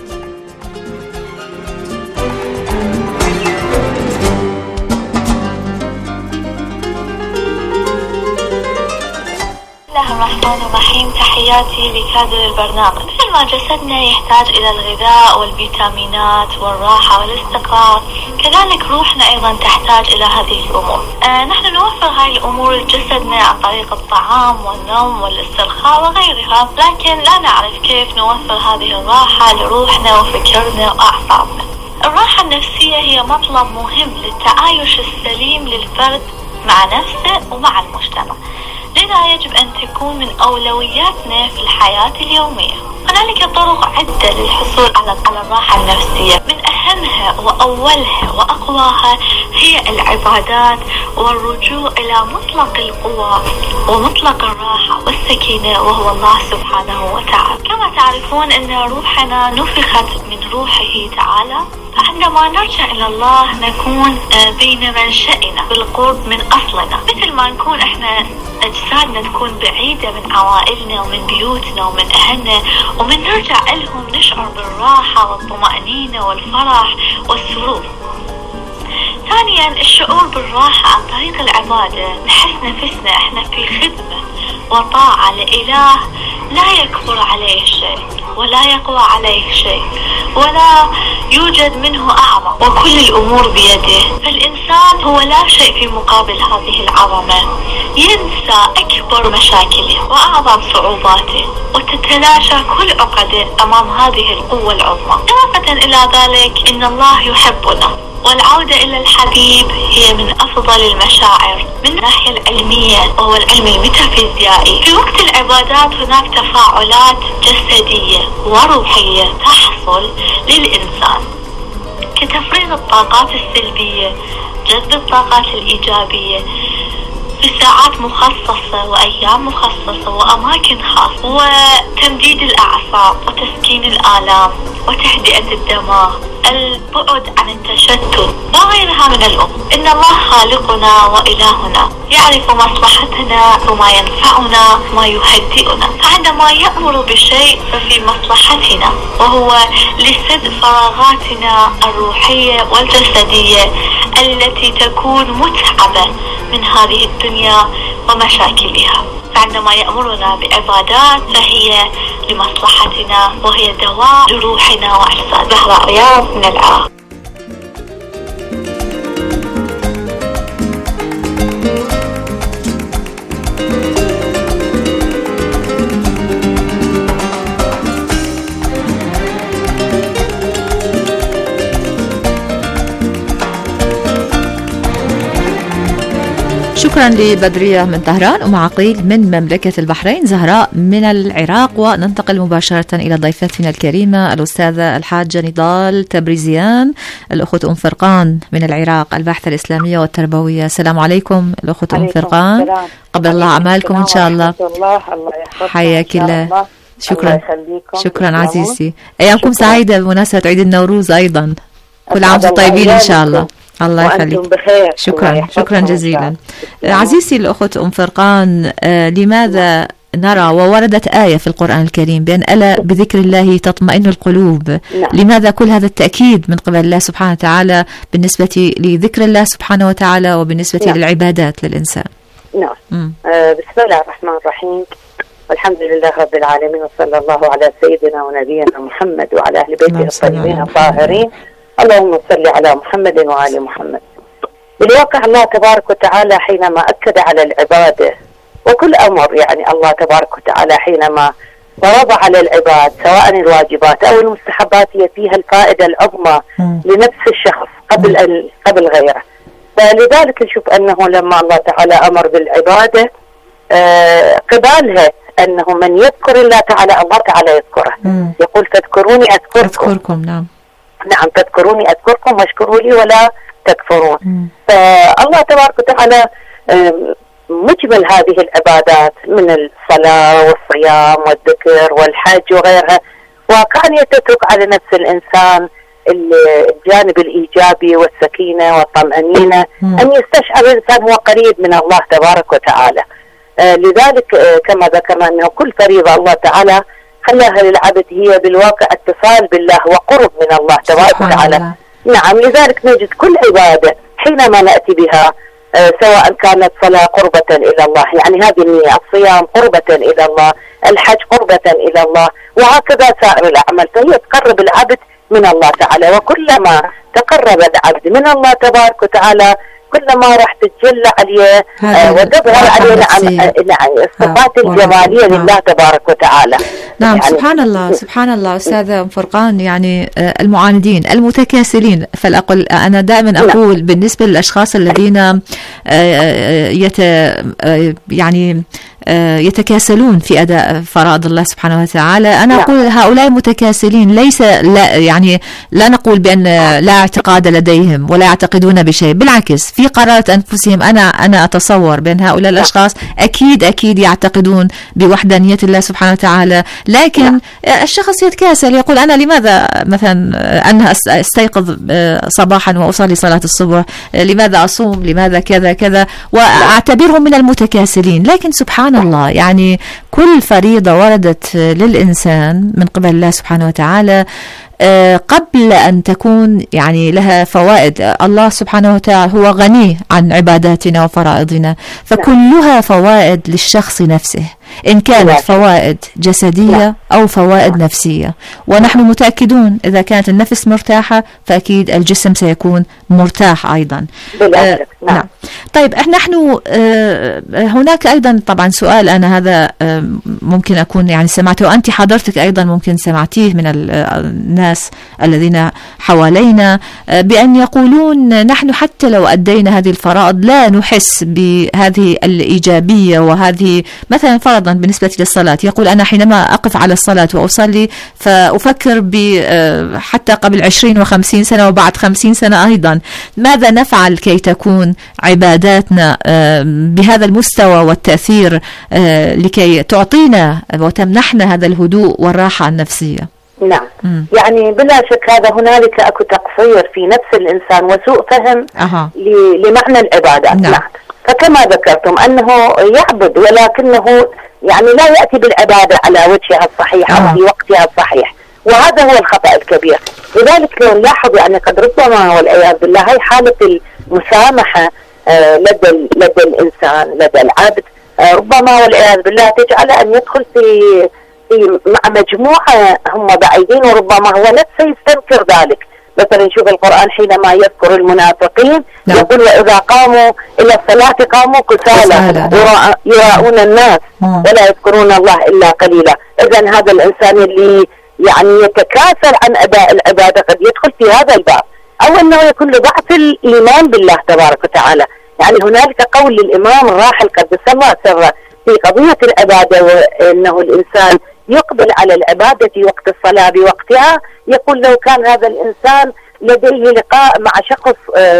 [SPEAKER 11] بسم الله الرحمن الرحيم. تحياتي لكادر البرنامج. مثل ما جسدنا يحتاج إلى الغذاء والفيتامينات والراحة والاستقرار، كذلك روحنا أيضا تحتاج إلى هذه الأمور. نحن نوفر هاي الأمور لجسدنا عن طريق الطعام والنوم والاسترخاء وغيرها، لكن لا نعرف كيف نوفر هذه الراحة لروحنا وفكرنا وأعصابنا. الراحة النفسية هي مطلب مهم للتعايش السليم للفرد مع نفسه ومع المجتمع، لذا يجب أن تكون من أولوياتنا في الحياة اليومية. هنالك طرق عدة للحصول على الراحة النفسية، من أهمها وأولها وأقواها هي العبادات والرجوع إلى مطلق القوة ومطلق الراحة والسكينة وهو الله سبحانه وتعالى. كما تعرفون أن روحنا نفخت من روحه تعالى، فعندما نرجع إلى الله نكون بين منشأنا بالقرب من أصلنا، مثل ما نكون إحنا أجسادنا تكون بعيدة من عوائلنا ومن بيوتنا ومن أهلنا، ومن نرجع لهم نشعر بالراحة والطمأنينة والفرح والسرور. ثانيا الشعور بالراحة عن طريق العبادة، نحس نفسنا احنا في خدمة وطاعة لإله لا يكبر عليه شيء ولا يقوى عليه شيء ولا يوجد منه أعظم، وكل الأمور بيده. فالإنسان هو لا شيء في مقابل هذه العظمة، ينسى أكبر مشاكله وأعظم صعوباته وتتلاشى كل عقده أمام هذه القوة العظمى. إضافة إلى ذلك إن الله يحبنا، والعودة إلى الحبيب هي من أفضل المشاعر من الناحية العلمية وهو العلم الميتافيزيائي. في وقت العبادات هناك تفاعلات جسدية وروحية تحصل للإنسان، كتفريغ الطاقات السلبية، جذب الطاقات الإيجابية في ساعات مخصصة وأيام مخصصة وأماكن خاصة، وتمديد الأعصاب وتسكين الآلام وتهدئة الدماغ، البعد عن التشتت وغيرها من الأمور. إن الله خالقنا وإلهنا يعرف مصلحتنا وما ينفعنا وما يهدئنا، فعندما يأمر بشيء ففي مصلحتنا، وهو لسد فراغاتنا الروحية والجسدية التي تكون متعبة من هذه الدنيا ومشاكلها. فعندما يأمرنا بعبادات فهي لمصلحتنا وهي دواء لروحنا وأجسادنا. زهراء رياض من العراق.
[SPEAKER 4] شكرا لبدرية من طهران ومع عقيل من مملكة البحرين، زهراء من العراق. وننتقل مباشرة إلى ضيفتنا الكريمة الأستاذة الحاجة نضال تبريزيان، الأخت أم فرقان من العراق، الباحثة الإسلامية والتربوية. السلام عليكم الأخت أم فرقان، قبل الله أعمالكم إن شاء الله. حياك الله. شكرا عزيزتي، أيامكم سعيدة بمناسبة عيد النوروز أيضا، كل عام وانتم طيبين إن شاء الله. الله يخليك. شكرا جزيلا. عزيزتي الأخت أم فرقان، لماذا نرى ووردت آية في القرآن الكريم بأن ألا بذكر الله تطمئن القلوب؟ نعم. لماذا كل هذا التأكيد من قبل الله سبحانه وتعالى بالنسبة لذكر الله سبحانه وتعالى وبالنسبة نعم. للعبادات للإنسان؟
[SPEAKER 7] نعم. بسم الله الرحمن الرحيم، والحمد لله رب العالمين، وصلى الله على سيدنا ونبينا محمد وعلى أهل بيته الطيبين الطاهرين. اللهم صل على محمد وآل محمد. بالواقع الله تبارك وتعالى حينما أكد على العبادة وكل أمر، يعني الله تبارك وتعالى حينما فرض على العباد سواء الواجبات أو المستحبات هي فيها الفائدة العظمى لنفس الشخص قبل غيره. فلذلك نشوف أنه لما الله تعالى أمر بالعبادة قبالها أنه من يذكر الله تعالى الله تعالى يذكره. يقول تذكروني أذكركم.
[SPEAKER 4] نعم
[SPEAKER 7] تذكروني أذكركم واشكروا لي ولا تكفرون. فالله تبارك وتعالى مجمل هذه العبادات من الصلاة والصيام والذكر والحج وغيرها واقعا تترك على نفس الإنسان الجانب الإيجابي والسكينة والطمأنينة، أن يستشعر الإنسان هو قريب من الله تبارك وتعالى. لذلك كما ذكرنا أنه كل فريضة الله تعالى خلاها للعبد هي بالواقع اتصال بالله وقرب من الله تبارك وتعالى. نعم، لذلك نجد كل عبادة حينما نأتي بها سواء كانت صلاة قربة إلى الله، يعني هذه النية، الصيام قربة إلى الله، الحج قربة إلى الله، وهكذا سائر الأعمال، فهي تقرب العبد من الله تعالى. وكلما تقرب العبد من الله تبارك وتعالى كلما راح تتجلى عليه وتظهر عليه نعم الصفات الجمالية لله تبارك وتعالى.
[SPEAKER 4] نعم يعني سبحان الله أستاذة فرقان. يعني المعاندين المتكاسلين، فالأقل أنا دائما أقول بالنسبة للأشخاص الذين يتكاسلون في أداء فرائض الله سبحانه وتعالى، أنا أقول هؤلاء متكاسلين ليس لا نقول بأن لا اعتقاد لديهم ولا يعتقدون بشيء، بالعكس في قرارة أنفسهم. أنا أتصور بأن هؤلاء الأشخاص أكيد يعتقدون بوحدانية الله سبحانه وتعالى، لكن الشخص يتكاسل، يقول أنا لماذا مثلا أنا أستيقظ صباحا وأصلي صلاة الصبح، لماذا أصوم، لماذا كذا وأعتبرهم من المتكاسلين. لكن سبحان الله، يعني كل فريضة وردت للإنسان من قبل الله سبحانه وتعالى قبل أن تكون يعني لها فوائد. الله سبحانه وتعالى هو غني عن عباداتنا وفرائضنا، فكلها فوائد للشخص نفسه، إن كانت فوائد جسدية أو فوائد نفسية. ونحن متأكدون إذا كانت النفس مرتاحة فأكيد الجسم سيكون مرتاح أيضا. نعم. طيب نحن هناك أيضا طبعا سؤال، أنا هذا ممكن أكون يعني سمعته وأنت حضرتك أيضا ممكن سمعتيه من الناس الذين حوالينا، بأن يقولون نحن حتى لو أدينا هذه الفرائض لا نحس بهذه الإيجابية، وهذه مثلا فرضا بالنسبة للصلاة، يقول أنا حينما أقف على الصلاة وأصلي فأفكر حتى قبل 20 و50 سنة وبعد 50 سنة أيضا، ماذا نفعل كي تكون عباداتنا بهذا المستوى والتأثير لكي تعطينا وتمنحنا هذا الهدوء والراحة النفسية؟
[SPEAKER 7] نعم. يعني بلا شك هذا هنالك أكو تقصير في نفس الإنسان وسوء فهم لمعنى العبادات. نعم. فكما ذكرتم أنه يعبد ولكنه يعني لا يأتي بالعبادة على وجهها الصحيح أو في وقتها الصحيح، وهذا هو الخطأ الكبير. لذلك لو نلاحظ يعني قد ربما والعياذ بالله هي حالة المسامحة لدى الإنسان لدى العبد ربما والعياذ بالله تجعل أن يدخل في مع مجموعة هم بعيدين، وربما هو نفسه يستنكر ذلك. مثلا نشوف القرآن حينما يذكر المنافقين يقول وإذا قاموا إلى الصلاة قاموا كسالى يراؤون الناس ولا يذكرون الله إلا قليلا. إذن هذا الإنسان اللي يعني يتكاسل عن أداء العبادة قد يدخل في هذا الباب، أو أنه يكون لضعف الإيمان بالله تبارك وتعالى. يعني هنالك قول للإمام الراحل قدس الله سره في قضية العبادة، وأنه الإنسان يقبل على العبادة وقت الصلاة بوقتها، يقول لو كان هذا الإنسان لديه لقاء مع شخص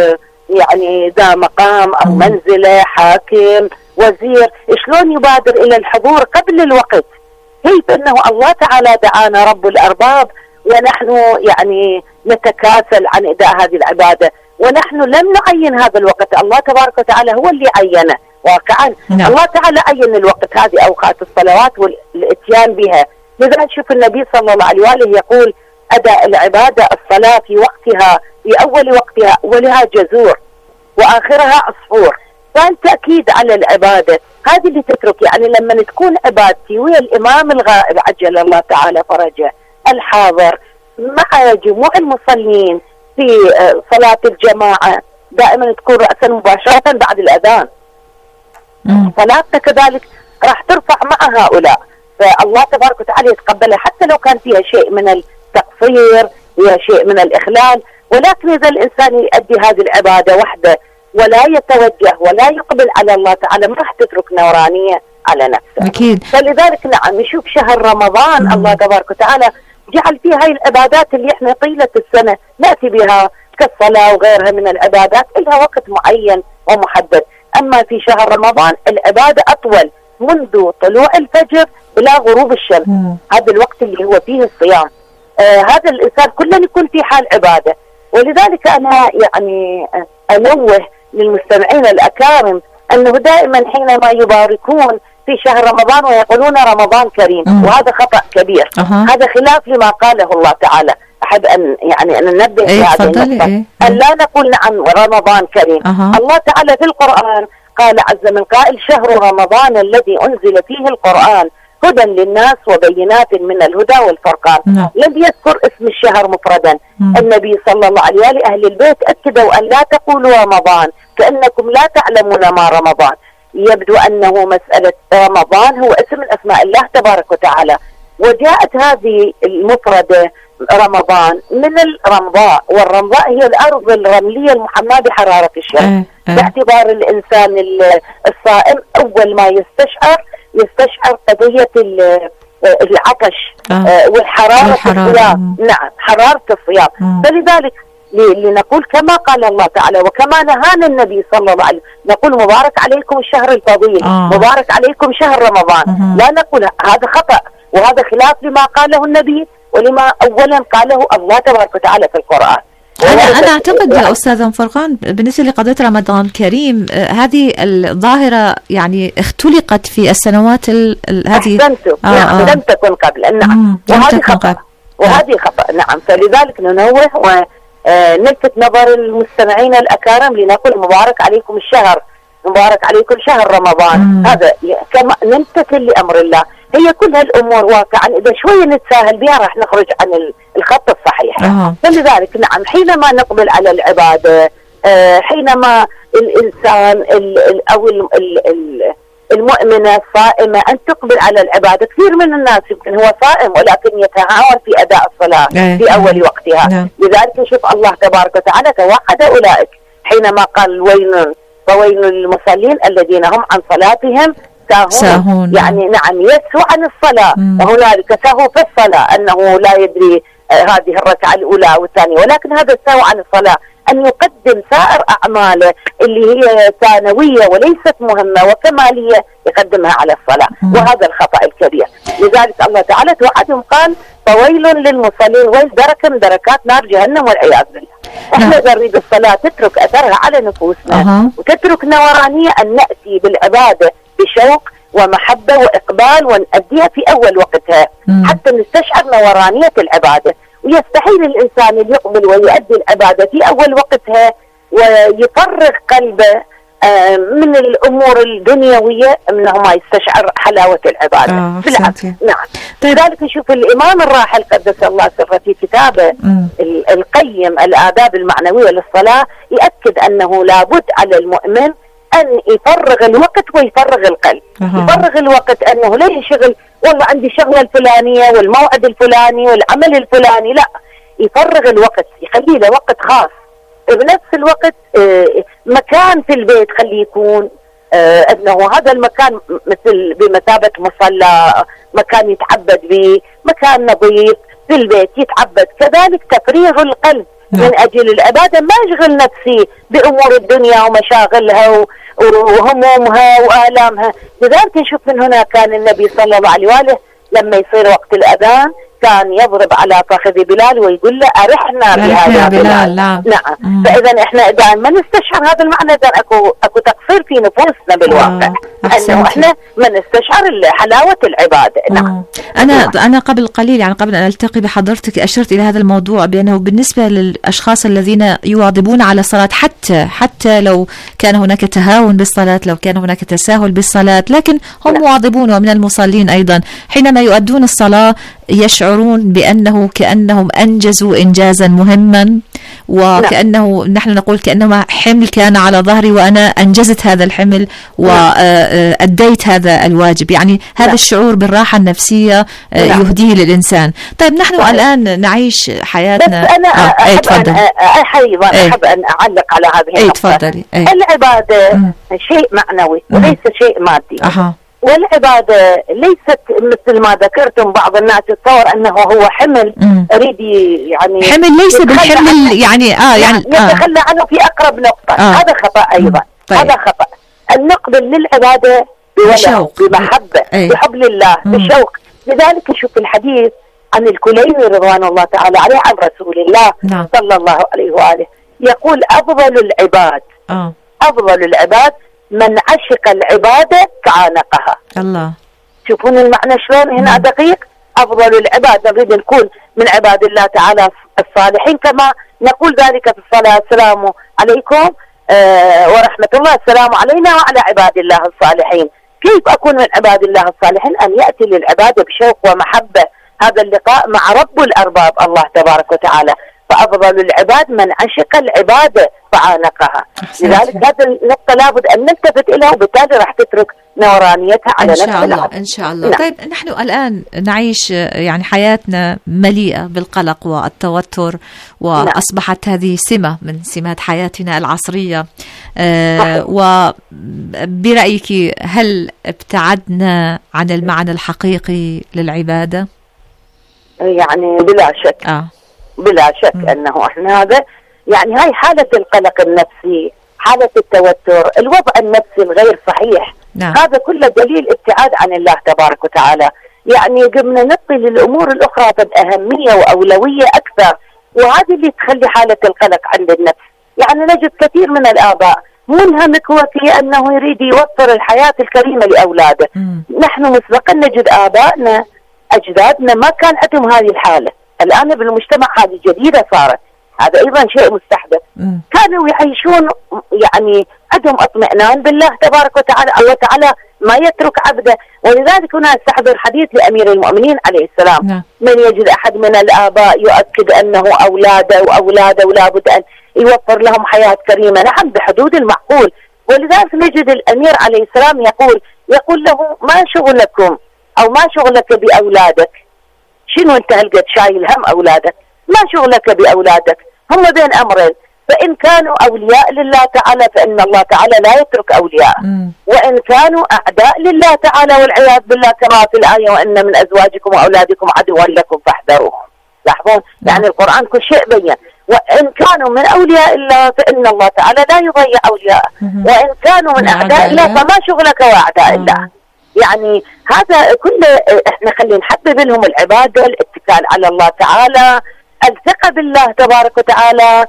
[SPEAKER 7] يعني ذا مقام أو منزلة، حاكم، وزير، شلون يبادر إلى الحضور قبل الوقت؟ كيف أنه الله تعالى دعانا رب الأرباب ونحن يعني نتكاسل عن أداء هذه العبادة، ونحن لم نعين هذا الوقت، الله تبارك وتعالى هو اللي عينه واقعا. الله تعالى عين الوقت، هذه أوقات الصلوات والاتيان بها. لذا نشوف النبي صلى الله عليه وآله يقول أداء العبادة الصلاة في وقتها، في أول وقتها، ولها جذور وآخرها عصفور. فالتأكيد على العبادة هذه اللي تترك، يعني لما تكون عبادتي ويا الإمام الغائب عجل الله تعالى فرجه الحاضر مع جموع المصلين في صلاة الجماعة، دائما تكون رأسا مباشرة بعد الأذان، صلاتك كذلك راح ترفع مع هؤلاء، فالله تبارك وتعالى يتقبلها حتى لو كان فيها شيء من التقصير، فيها شيء من الإخلال. ولكن إذا الإنسان يؤدي هذه العبادة وحده
[SPEAKER 12] ولا يتوجه ولا يقبل على الله تعالى ما راح تترك نورانية على نفسه.
[SPEAKER 4] أكيد.
[SPEAKER 12] فلذلك نعم يشوف شهر رمضان الله تبارك وتعالى جعل فيه هاي العبادات اللي احنا طيلة السنة نأتي بها كالصلاة وغيرها من العبادات لها وقت معين ومحدد. أما في شهر رمضان العبادة أطول منذ طلوع الفجر إلى غروب الشمس. هذا الوقت اللي هو فيه الصيام. هذا الإنسان كله يكون في حال عبادة. ولذلك أنا يعني أنوه للمستمعين الأكارم أنه دائما حينما يباركون في شهر رمضان ويقولون رمضان كريم وهذا خطأ كبير. هذا خلاف لما قاله الله تعالى. أحب أن يعني أن ننبه في هذه النقطة أن لا نقول نعم رمضان كريم. الله تعالى في القرآن قال عز من قائل شهر رمضان الذي أنزل فيه القرآن هدى للناس وبينات من الهدى والفرقان. لم يذكر اسم الشهر مفردا. النبي صلى الله عليه وآله أهل البيت أكدوا أن لا تقولوا رمضان كأنكم لا تعلمون ما رمضان. يبدو أنه مسألة رمضان هو اسم من أسماء الله تبارك وتعالى. وجاءت هذه المفردة رمضان من الرمضاء، والرمضاء هي الأرض الرملية المحماة بحرارة الشمس. باعتبار الإنسان الصائم أول ما يستشعر قضية العطش والحرارة الصيام. نعم حرارة الصيام. فلذلك لنقول كما قال الله تعالى وكما نهانا النبي صلى الله عليه وسلم نقول مبارك عليكم الشهر الفضيل مبارك عليكم شهر رمضان. لا نقول هذا خطأ وهذا خلاف لما قاله النبي ولما أولا قاله الله تبارك وتعالى في القرآن.
[SPEAKER 4] أنا أعتقد يا أستاذ أم فرقان بالنسبة لقضية رمضان الكريم هذه الظاهرة يعني اختلقت في السنوات هذه.
[SPEAKER 12] نعم لم تكن قبل. نعم وهذه خطأ وهذه خطأ. نعم فلذلك ننوه ونلفت نظر المستمعين الأكارم لنقول مبارك عليكم الشهر مبارك عليكم شهر رمضان. هذا كما نمتثل لأمر الله. هي كل هالأمور واقعا إذا شوية نتساهل بها راح نخرج عن الخط الصحيح. فلذلك نعم حينما نقبل على العبادة حينما الإنسان أو المؤمنة الصائمة أن تقبل على العبادة. كثير من الناس يمكن هو صائم ولكن يتهاون في أداء الصلاة في أول وقتها. لذلك نشوف الله تبارك وتعالى توعد أولئك حينما قال فويل للمصلين الذين هم عن صلاتهم ساهون. يعني نعم يسهو عن الصلاة وهنالك سهو في الصلاة أنه لا يدري هذه الركعة الأولى والثانية ولكن هذا السهو عن الصلاة أن يقدم سائر أعماله اللي هي ثانوية وليست مهمة وكمالية يقدمها على الصلاة. وهذا الخطأ الكبير. لذلك الله تعالى توعدهم قال فويل للمصلين ويل دركة من دركات نار جهنم والعياذ بالله. احنا إذا نريد الصلاة تترك أثرها على نفوسنا وتترك نورانية أن نأتي بالعبادة بشوق ومحبة وإقبال ونأديها في أول وقتها حتى نستشعر نورانية العبادة. ويستحيل الإنسان اللي يقبل ويؤدي العبادة في أول وقتها ويفرغ قلبه من الأمور الدنيوية أنه ما يستشعر حلاوة العبادة. بالعكس. نعم. لذلك نشوف الإمام الراحل قدس الله سره في كتابه القيم الآداب المعنوية للصلاة يأكد أنه لابد على المؤمن أن يفرغ الوقت ويفرغ القلب. يفرغ الوقت أنه لا يشغل والله عندي شغلة الفلانية والموعد الفلاني والعمل الفلاني. لا يفرغ الوقت يخليه له وقت خاص. بنفس الوقت مكان في البيت خليه يكون أنه هذا المكان مثل بمثابة مصلى مكان يتعبد به مكان نظيف في البيت يتعبد. كذلك تفريغ القلب من أجل العبادة ما يشغل نفسي بأمور الدنيا ومشاغلها وهمومها وآلامها. لذلك نشوف من هنا كان النبي صلى الله عليه وآله لما يصير وقت الأذان كان يضرب على فخذ بلال ويقول له أرحنا بهذا بلال. نعم. فإذا إحنا إذا ما نستشعر هذا المعنى إذا أكو تقصير في نفوسنا بالواقع أنه إحنا ما نستشعر حلاوة العبادة. نعم.
[SPEAKER 4] أنا قبل قليل يعني قبل أن ألتقي بحضرتك أشرت إلى هذا الموضوع بأنه بالنسبة للأشخاص الذين يواظبون على الصلاة حتى لو كان هناك تهاون بالصلاة لو كان هناك تساهل بالصلاة لكن هم مواظبون ومن المصلين أيضا حينما يؤدون الصلاة يشعرون بأنه كأنهم أنجزوا إنجازا مهما وكأنه نحن نقول كأنما حمل كان على ظهري وأنا أنجزت هذا الحمل وأديت هذا الواجب. يعني هذا الشعور بالراحة النفسية يهديه للإنسان. طيب نحن الآن نعيش حياتنا.
[SPEAKER 12] بس أنا أحب أن أعلق على هذه النقطة. العبادة شيء معنوي وليس شيء مادي. والعبادة ليست مثل ما ذكرتم بعض الناس يتصور أنه هو حمل أريد يعني
[SPEAKER 4] حمل ليس بالحمل يعني
[SPEAKER 12] يتخلى عنه في أقرب نقطة. هذا خطأ أيضا. هذا خطأ. النقبل للعبادة بولاء بمحبة بحب لله بشوق. لذلك نشوف الحديث عن الكليني رضوان الله تعالى عليه عن رسول الله صلى الله عليه وآله يقول أفضل العباد من عشق العبادة كعانقها. الله. شوفون المعنى شلون هنا دقيق. أفضل العباد نريد نكون من عباد الله تعالى الصالحين كما نقول ذلك في الصلاة السلام عليكم ورحمة الله السلام علينا وعلى عباد الله الصالحين. كيف أكون من عباد الله الصالحين؟ أن يأتي للعبادة بشوق ومحبة. هذا اللقاء مع رب الأرباب الله تبارك وتعالى. فأفضل العباد من عشق العبادة فعانقها. لذلك هذه النقطة لابد أن نلتفت إليها وبالتالي راح تترك نورانيتها على نفس العالم.
[SPEAKER 4] إن شاء الله. طيب نحن الآن نعيش يعني حياتنا مليئة بالقلق والتوتر وأصبحت هذه سمة من سمات حياتنا العصرية. وبرأيك هل ابتعدنا عن المعنى الحقيقي للعبادة؟
[SPEAKER 12] يعني بلا شك. بلا شك أنه إحنا هذا يعني هاي حالة القلق النفسي، حالة التوتر، الوضع النفسي الغير صحيح. هذا كله دليل ابتعاد عن الله تبارك وتعالى. يعني قمنا نعطي للأمور الأخرى أهمية وأولوية أكثر، وهذه اللي تخلي حالة القلق عند النفس. يعني نجد كثير من الآباء منهمك وفي أنه يريد يوفر الحياة الكريمة لأولاده. نحن مسبقا نجد آبائنا أجدادنا ما كان عندهم هذه الحالة. الآن بالمجتمع هذه جديدة صارت. هذا أيضا شيء مستحدث. كانوا يعيشون يعني عندهم اطمئنان بالله تبارك وتعالى. الله تعالى ما يترك عبده. ولذلك هنا استحضر حديث لأمير المؤمنين عليه السلام. من يجد أحد من الآباء يؤكد أنه أولاده لابد أن يوفر لهم حياة كريمة، نعم بحدود المعقول. ولذلك نجد الأمير عليه السلام يقول له ما شغلكم أو ما شغلك بأولادك؟ شنو أنت هلقد شايل هم أولادك؟ ما شغلك بأولادك؟ هم بين أمرين. فإن كانوا أولياء لله تعالى فإن الله تعالى لا يترك أولياء. وإن كانوا أعداء لله تعالى والعياذ بالله كما في الآية وإن من أزواجكم وأولادكم عدوا لكم فاحذروهم. لاحظون يعني القرآن كل شيء بين. وإن كانوا من أولياء الله فإن الله تعالى لا يضيع أولياءه. وإن كانوا من أعداء الله فما شغلك وأعداء الله. يعني هذا كله احنا خلينا نحبب لهم العبادة، الاتكال على الله تعالى، الثقة بالله تبارك وتعالى،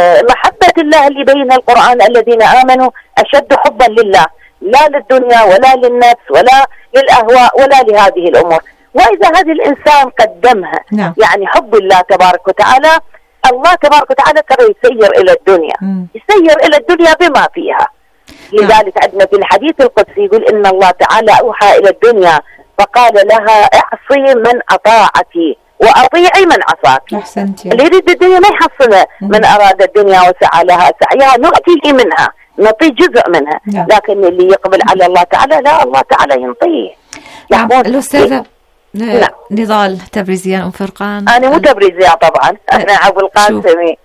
[SPEAKER 12] محبة الله اللي بين القرآن الذين آمنوا أشد حبا لله، لا للدنيا ولا للنفس ولا للأهواء ولا لهذه الأمور. وإذا هذا الإنسان قدمها يعني حب الله تبارك وتعالى، الله تبارك وتعالى ترى يسير إلى الدنيا، يسير إلى الدنيا بما فيها. لذلك عندنا في الحديث القدسي يقول إن الله تعالى أوحى إلى الدنيا فقال لها اعصي من أطاعك وأطيعي من عصاك. اللي يريد الدنيا ما يحصلها. من أراد الدنيا وسعى لها سعيها نؤتيه منها، نعطيه جزء منها. لكن اللي يقبل على الله تعالى لا، الله تعالى ينطيه.
[SPEAKER 4] الأستاذة نضال تبريزيان أم فرقان.
[SPEAKER 12] أنا مو تبريزيان طبعا، أنا أبو القاسمي.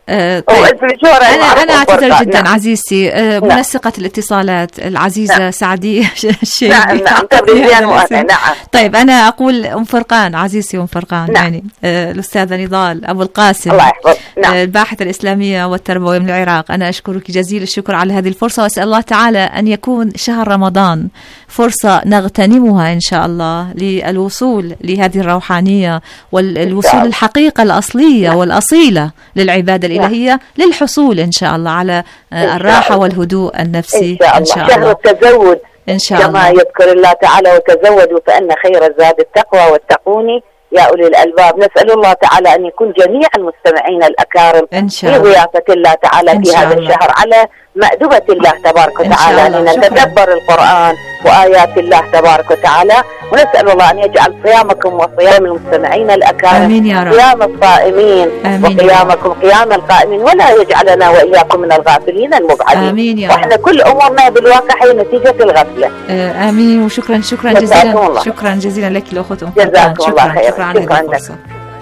[SPEAKER 4] أنا أعتذر جدا عزيزتي، منسقة الاتصالات العزيزة سعدية الشيخ.
[SPEAKER 12] نعم تبريزيان نعم.
[SPEAKER 4] طيب أنا أقول أم فرقان عزيزتي أم فرقان. يعني الأستاذة نضال أبو القاسم،
[SPEAKER 12] الله يحفظ.
[SPEAKER 4] الباحثة الإسلامية والتربوية من العراق. أنا أشكرك جزيل الشكر على هذه الفرصة، وأسأل الله تعالى أن يكون شهر رمضان فرصة نغتنمها إن شاء الله للوصول لهذه الروحانية والوصول للحقيقة الأصلية والأصيلة للعبادة الإلهية، للحصول إن شاء الله على الراحة والهدوء النفسي إن شاء الله.
[SPEAKER 12] شهر التزود
[SPEAKER 4] إن شاء الله
[SPEAKER 12] كما يذكر الله تعالى وتزودوا فإن خير الزاد التقوى واتقوني يا أولي الألباب. نسأل الله تعالى أن يكون جميع المستمعين الأكارم في ضيافة الله تعالى في هذا الشهر على مأدبة الله تبارك وتعالى، لنتدبر القرآن وآيات الله تبارك وتعالى. ونسأل الله أن يجعل صيامكم وصيام المستمعين الأكارم
[SPEAKER 4] آمين يا رب.
[SPEAKER 12] قيام الصائمين وقيامكم قيام القائمين، ولا يجعلنا وإياكم من الغافلين المبعدين.
[SPEAKER 4] آمين يا رب.
[SPEAKER 12] وإحنا كل أمورنا بالواقع هي نتيجة الغفلة.
[SPEAKER 4] آمين. وشكرا جزيلا. شكرا جزيلا لك الأخت أم فرقان.
[SPEAKER 12] جزاكم الله خير.
[SPEAKER 4] شكرا على هذه الفرصة.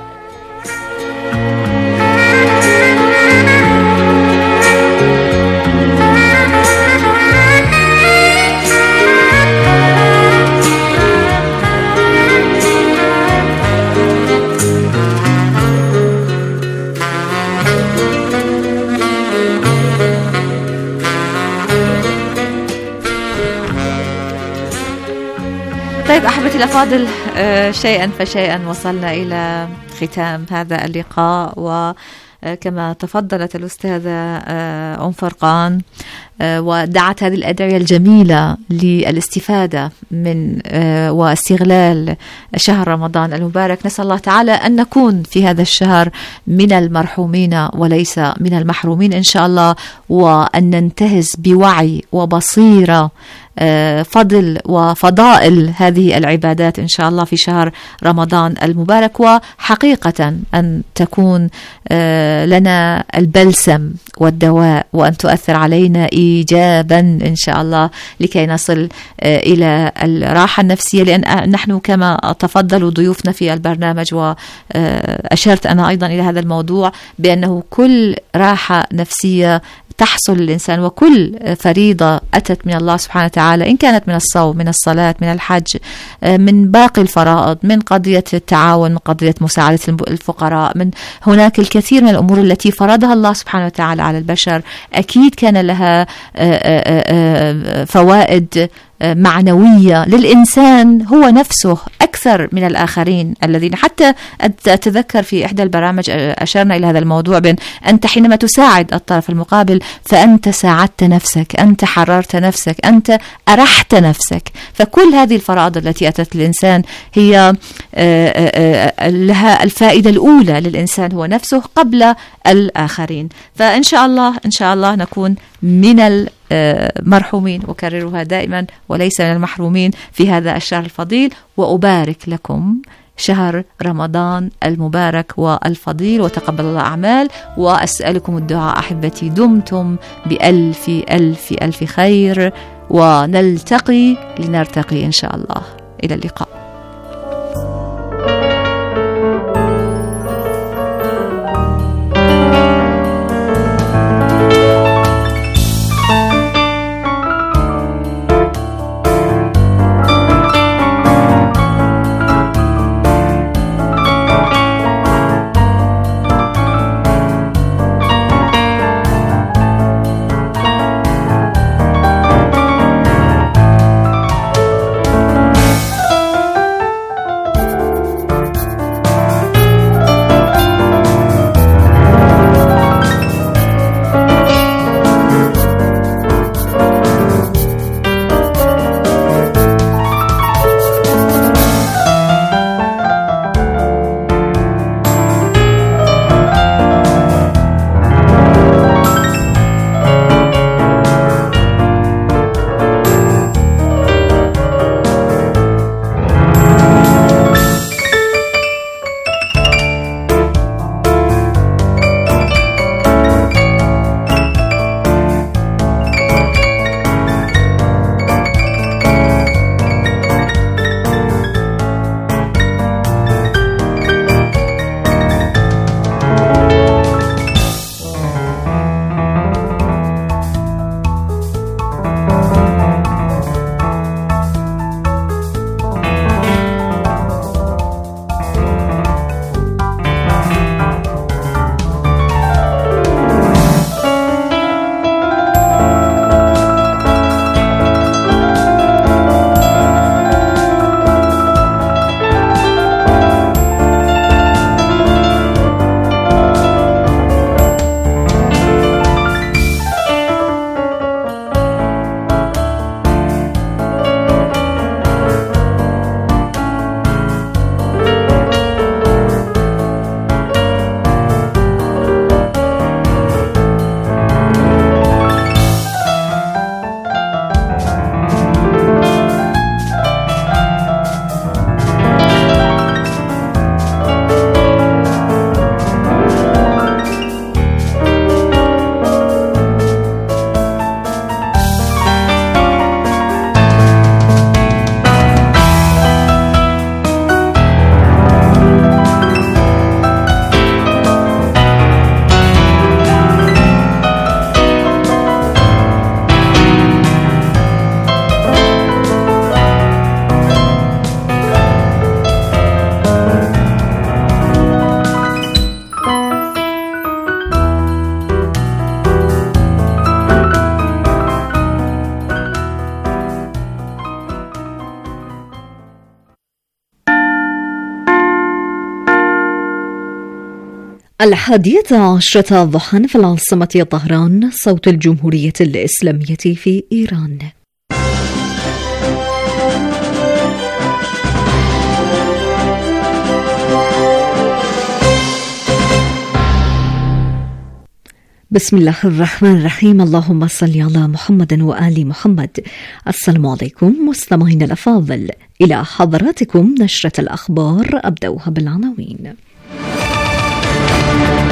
[SPEAKER 4] طيب أحبتي الأفاضل، شيئا فشيئا وصلنا إلى ختام هذا اللقاء، وكما تفضلت الأستاذة أم فرقان ودعت هذه الأدعية الجميلة للاستفادة من واستغلال شهر رمضان المبارك. نسأل الله تعالى أن نكون في هذا الشهر من المرحومين وليس من المحرومين إن شاء الله، وأن ننتهز بوعي وبصيرة فضل وفضائل هذه العبادات إن شاء الله في شهر رمضان المبارك، وحقيقة أن تكون لنا البلسم والدواء، وأن تؤثر علينا إيجابا إن شاء الله لكي نصل إلى الراحة النفسية. لأن نحن كما تفضلوا ضيوفنا في البرنامج وأشرت أنا أيضا إلى هذا الموضوع بأنه كل راحة نفسية تحصل للإنسان وكل فريضة أتت من الله سبحانه وتعالى، إن كانت من الصوم، من الصلاة، من الحج، من باقي الفرائض، من قضية التعاون، من قضية مساعدة الفقراء، من هناك الكثير من الأمور التي فرضها الله سبحانه وتعالى على البشر، أكيد كان لها فوائد معنوية للإنسان هو نفسه أكثر من الآخرين الذين حتى أتذكر في إحدى البرامج أشرنا إلى هذا الموضوع، بأن أنت حينما تساعد الطرف المقابل فأنت ساعدت نفسك، أنت حررت نفسك، أنت أرحت نفسك. فكل هذه الفرائض التي أتت للإنسان هي لها الفائدة الأولى للإنسان هو نفسه قبل الآخرين. فإن شاء الله نكون من المرحومين، وكررها دائما، وليس من المحرومين في هذا الشهر الفضيل. وأبارك لكم شهر رمضان المبارك والفضيل، وتقبل الله أعمال، وأسألكم الدعاء أحبتي. دمتم بألف ألف ألف خير، ونلتقي لنرتقي إن شاء الله. إلى اللقاء.
[SPEAKER 1] 11:10 ضحى في العاصمة طهران. صوت الجمهورية الإسلامية في إيران. بسم الله الرحمن الرحيم. اللهم صل على محمد وآل محمد. السلام عليكم مستمعينا الأفاضل، إلى حضراتكم نشرة الأخبار، أبدأها بالعناوين.